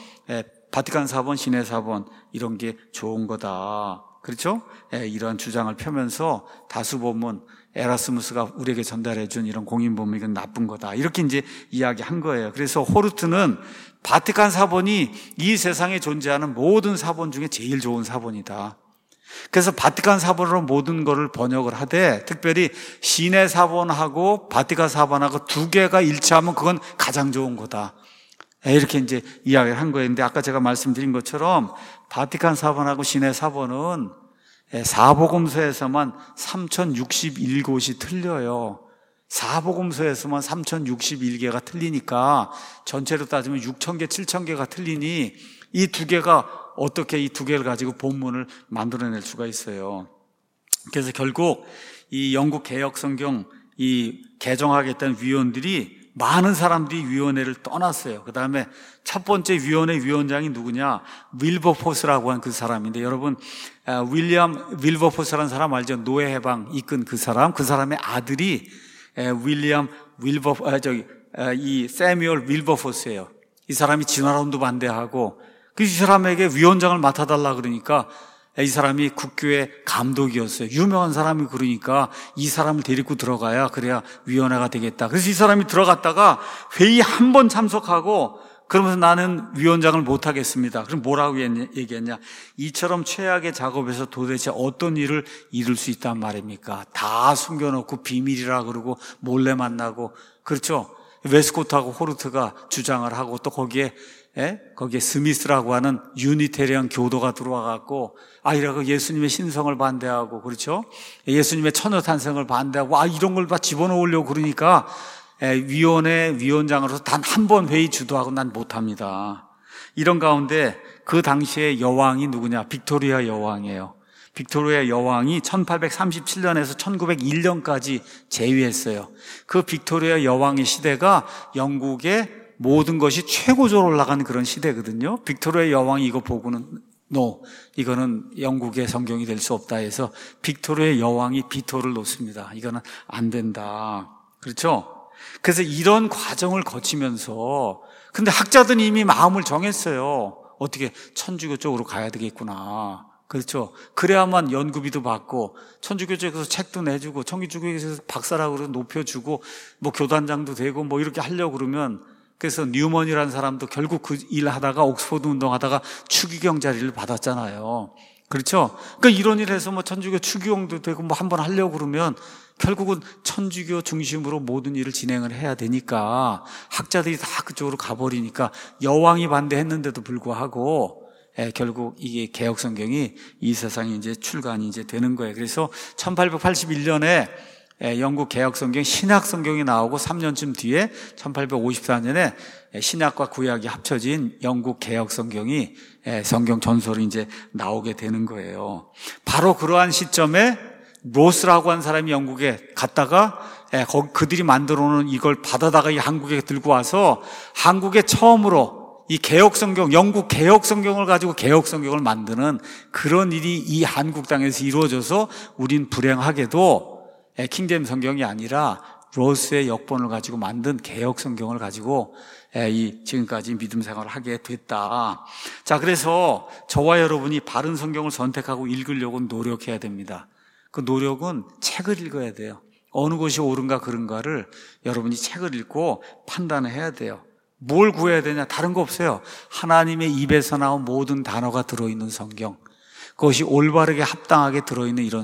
바티칸 사본, 시내 사본, 이런 게 좋은 거다. 그렇죠? 이런 주장을 펴면서 다수 본문, 에라스무스가 우리에게 전달해준 이런 공인본문 이건 나쁜 거다. 이렇게 이제 이야기한 거예요. 그래서 호르트는 바티칸 사본이 이 세상에 존재하는 모든 사본 중에 제일 좋은 사본이다. 그래서 바티칸 사본으로 모든 것을 번역을 하되 특별히 시내 사본하고 바티칸 사본하고 두 개가 일치하면 그건 가장 좋은 거다. 이렇게 이제 이야기를 한 거예요. 근데 아까 제가 말씀드린 것처럼 바티칸 사본하고 시내 사본은 사복음서에서만 3061곳이 틀려요. 사복음서에서만 3061개가 틀리니까 전체로 따지면 6000개, 7000개가 틀리니 이 두 개가 어떻게 이 두 개를 가지고 본문을 만들어낼 수가 있어요. 그래서 결국 이 영국 개혁 성경 이 개정하겠다는 위원들이 많은 사람들이 위원회를 떠났어요. 그 다음에 첫 번째 위원회 위원장이 누구냐? 윌버포스라고 한 그 사람인데 여러분 윌리엄 윌버포스라는 사람 알죠? 노예 해방 이끈 그 사람의 아들이 윌리엄 이 세뮤얼 윌버포스예요. 이 사람이 진화론도 반대하고 이 사람에게 위원장을 맡아달라 그러니까 이 사람이 국교의 감독이었어요. 유명한 사람이 그러니까 이 사람을 데리고 들어가야 그래야 위원회가 되겠다. 그래서 이 사람이 들어갔다가 회의 한 번 참석하고 그러면서 나는 위원장을 못하겠습니다. 그럼 뭐라고 얘기했냐? 이처럼 최악의 작업에서 도대체 어떤 일을 이룰 수 있단 말입니까? 다 숨겨놓고 비밀이라 그러고 몰래 만나고 그렇죠? 웨스코트하고 호르트가 주장을 하고 또 거기에 스미스라고 하는 유니테리언 교도가 들어와갖고 이라고 예수님의 신성을 반대하고 그렇죠? 예수님의 처녀 탄생을 반대하고 이런 걸 다 집어넣으려고 그러니까 위원회 위원장으로서 단 한 번 회의 주도하고 난 못합니다. 이런 가운데 그 당시에 여왕이 누구냐? 빅토리아 여왕이에요. 빅토리아 여왕이 1837년에서 1901년까지 재위했어요. 그 빅토리아 여왕의 시대가 영국의 모든 것이 최고조로 올라간 그런 시대거든요. 빅토리아 여왕이 이거 보고는 이거는 영국의 성경이 될 수 없다 해서 빅토리아 여왕이 비토를 놓습니다. 이거는 안 된다. 그렇죠? 그래서 이런 과정을 거치면서 근데 학자들은 이미 마음을 정했어요. 어떻게 천주교 쪽으로 가야 되겠구나. 그렇죠? 그래야만 연구비도 받고 천주교 쪽에서 책도 내주고 천주교에서 박사라고 높여주고 뭐 교단장도 되고 뭐 이렇게 하려고 그러면 그래서 뉴먼이라는 사람도 결국 그 일 하다가 옥스퍼드 운동하다가 추기경 자리를 받았잖아요. 그렇죠? 그러니까 이런 일 해서 뭐 천주교 추기경도 되고 뭐 한번 하려고 그러면 결국은 천주교 중심으로 모든 일을 진행을 해야 되니까 학자들이 다 그쪽으로 가버리니까 여왕이 반대했는데도 불구하고 결국 이게 개혁 성경이 이 세상에 이제 출간이 이제 되는 거예요. 그래서 1881년에 영국 개혁 성경 신약 성경이 나오고 3년쯤 뒤에 1854년에 신약과 구약이 합쳐진 영국 개혁 성경이 성경 전설이 이제 나오게 되는 거예요. 바로 그러한 시점에 로스라고 한 사람이 영국에 갔다가 그들이 만들어 놓은 이걸 받아다가 이 한국에 들고 와서 한국에 처음으로 이 개혁 성경, 영국 개혁 성경을 가지고 개혁 성경을 만드는 그런 일이 이 한국 땅에서 이루어져서 우린 불행하게도 킹제임 성경이 아니라 로스의 역본을 가지고 만든 개혁 성경을 가지고 지금까지 믿음 생활을 하게 됐다. 자, 그래서 저와 여러분이 바른 성경을 선택하고 읽으려고 노력해야 됩니다. 그 노력은 책을 읽어야 돼요. 어느 것이 옳은가 그른가를 여러분이 책을 읽고 판단을 해야 돼요. 뭘 구해야 되냐? 다른 거 없어요. 하나님의 입에서 나온 모든 단어가 들어있는 성경, 그것이 올바르게 합당하게 들어있는 이런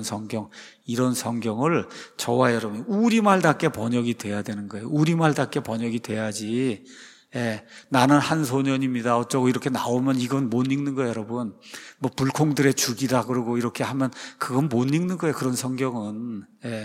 성경을 저와 여러분이 우리말답게 번역이 돼야 되는 거예요. 우리말답게 번역이 돼야지. 나는 한 소년입니다 어쩌고 이렇게 나오면 이건 못 읽는 거예요, 여러분. 뭐 불콩들의 죽이라 그러고 이렇게 하면 그건 못 읽는 거예요, 그런 성경은.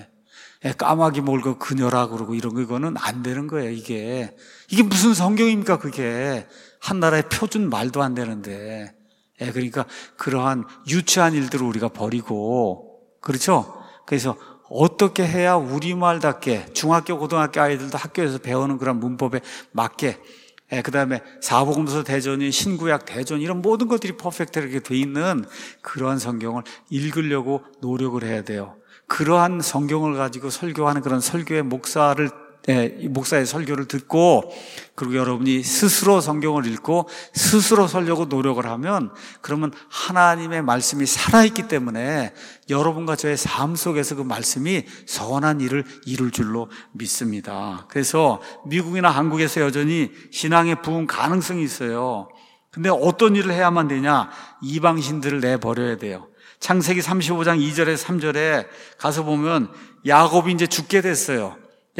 까마귀 몰고 그녀라 그러고 이런 거 이거는 안 되는 거예요. 이게 무슨 성경입니까? 그게 한 나라의 표준 말도 안 되는데. 그러니까 그러한 유치한 일들을 우리가 버리고, 그렇죠? 그래서 어떻게 해야 우리말답게 중학교 고등학교 아이들도 학교에서 배우는 그런 문법에 맞게, 그 다음에 사복음서 대전이 신구약 대전 이런 모든 것들이 퍼펙트하게 돼 있는 그러한 성경을 읽으려고 노력을 해야 돼요. 그러한 성경을 가지고 설교하는 그런 설교의 목사의 설교를 듣고, 그리고 여러분이 스스로 성경을 읽고 스스로 설려고 노력을 하면, 그러면 하나님의 말씀이 살아있기 때문에 여러분과 저의 삶 속에서 그 말씀이 선한 일을 이룰 줄로 믿습니다. 그래서 미국이나 한국에서 여전히 신앙의 부흥 가능성이 있어요. 근데 어떤 일을 해야만 되냐? 이방신들을 내버려야 돼요. 창세기 35장 2절에서 3절에 가서 보면 야곱이 이제 죽게 됐어요.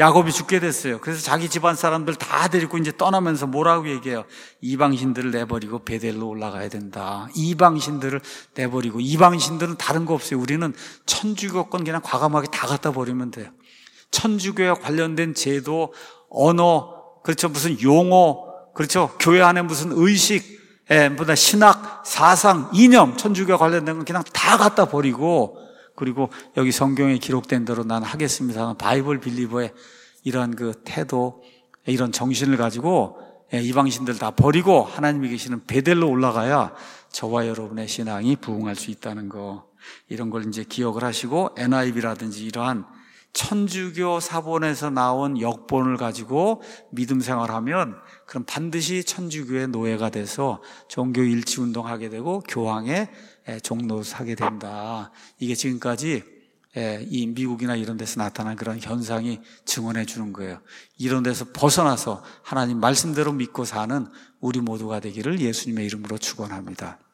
그래서 자기 집안 사람들 다 데리고 이제 떠나면서 뭐라고 얘기해요? 이방신들을 내버리고 베델로 올라가야 된다. 이방신들을 내버리고, 이방신들은 다른 거 없어요. 우리는 천주교권 그냥 과감하게 다 갖다 버리면 돼요. 천주교와 관련된 제도, 언어, 그렇죠? 무슨 용어, 그렇죠? 교회 안에 무슨 의식, 보다 신학, 사상, 이념, 천주교와 관련된 건 그냥 다 갖다 버리고, 그리고 여기 성경에 기록된 대로 난 하겠습니다. 바이블 빌리버의 이런 그 태도, 이런 정신을 가지고 이방신들 다 버리고 하나님이 계시는 베델로 올라가야 저와 여러분의 신앙이 부흥할 수 있다는 거, 이런 걸 이제 기억을 하시고, NIV라든지 이러한 천주교 사본에서 나온 역본을 가지고 믿음 생활하면 그럼 반드시 천주교의 노예가 돼서 종교 일치 운동하게 되고 교황의 종로 사게 된다. 이게 지금까지 이 미국이나 이런 데서 나타난 그런 현상이 증언해 주는 거예요. 이런 데서 벗어나서 하나님 말씀대로 믿고 사는 우리 모두가 되기를 예수님의 이름으로 축원합니다.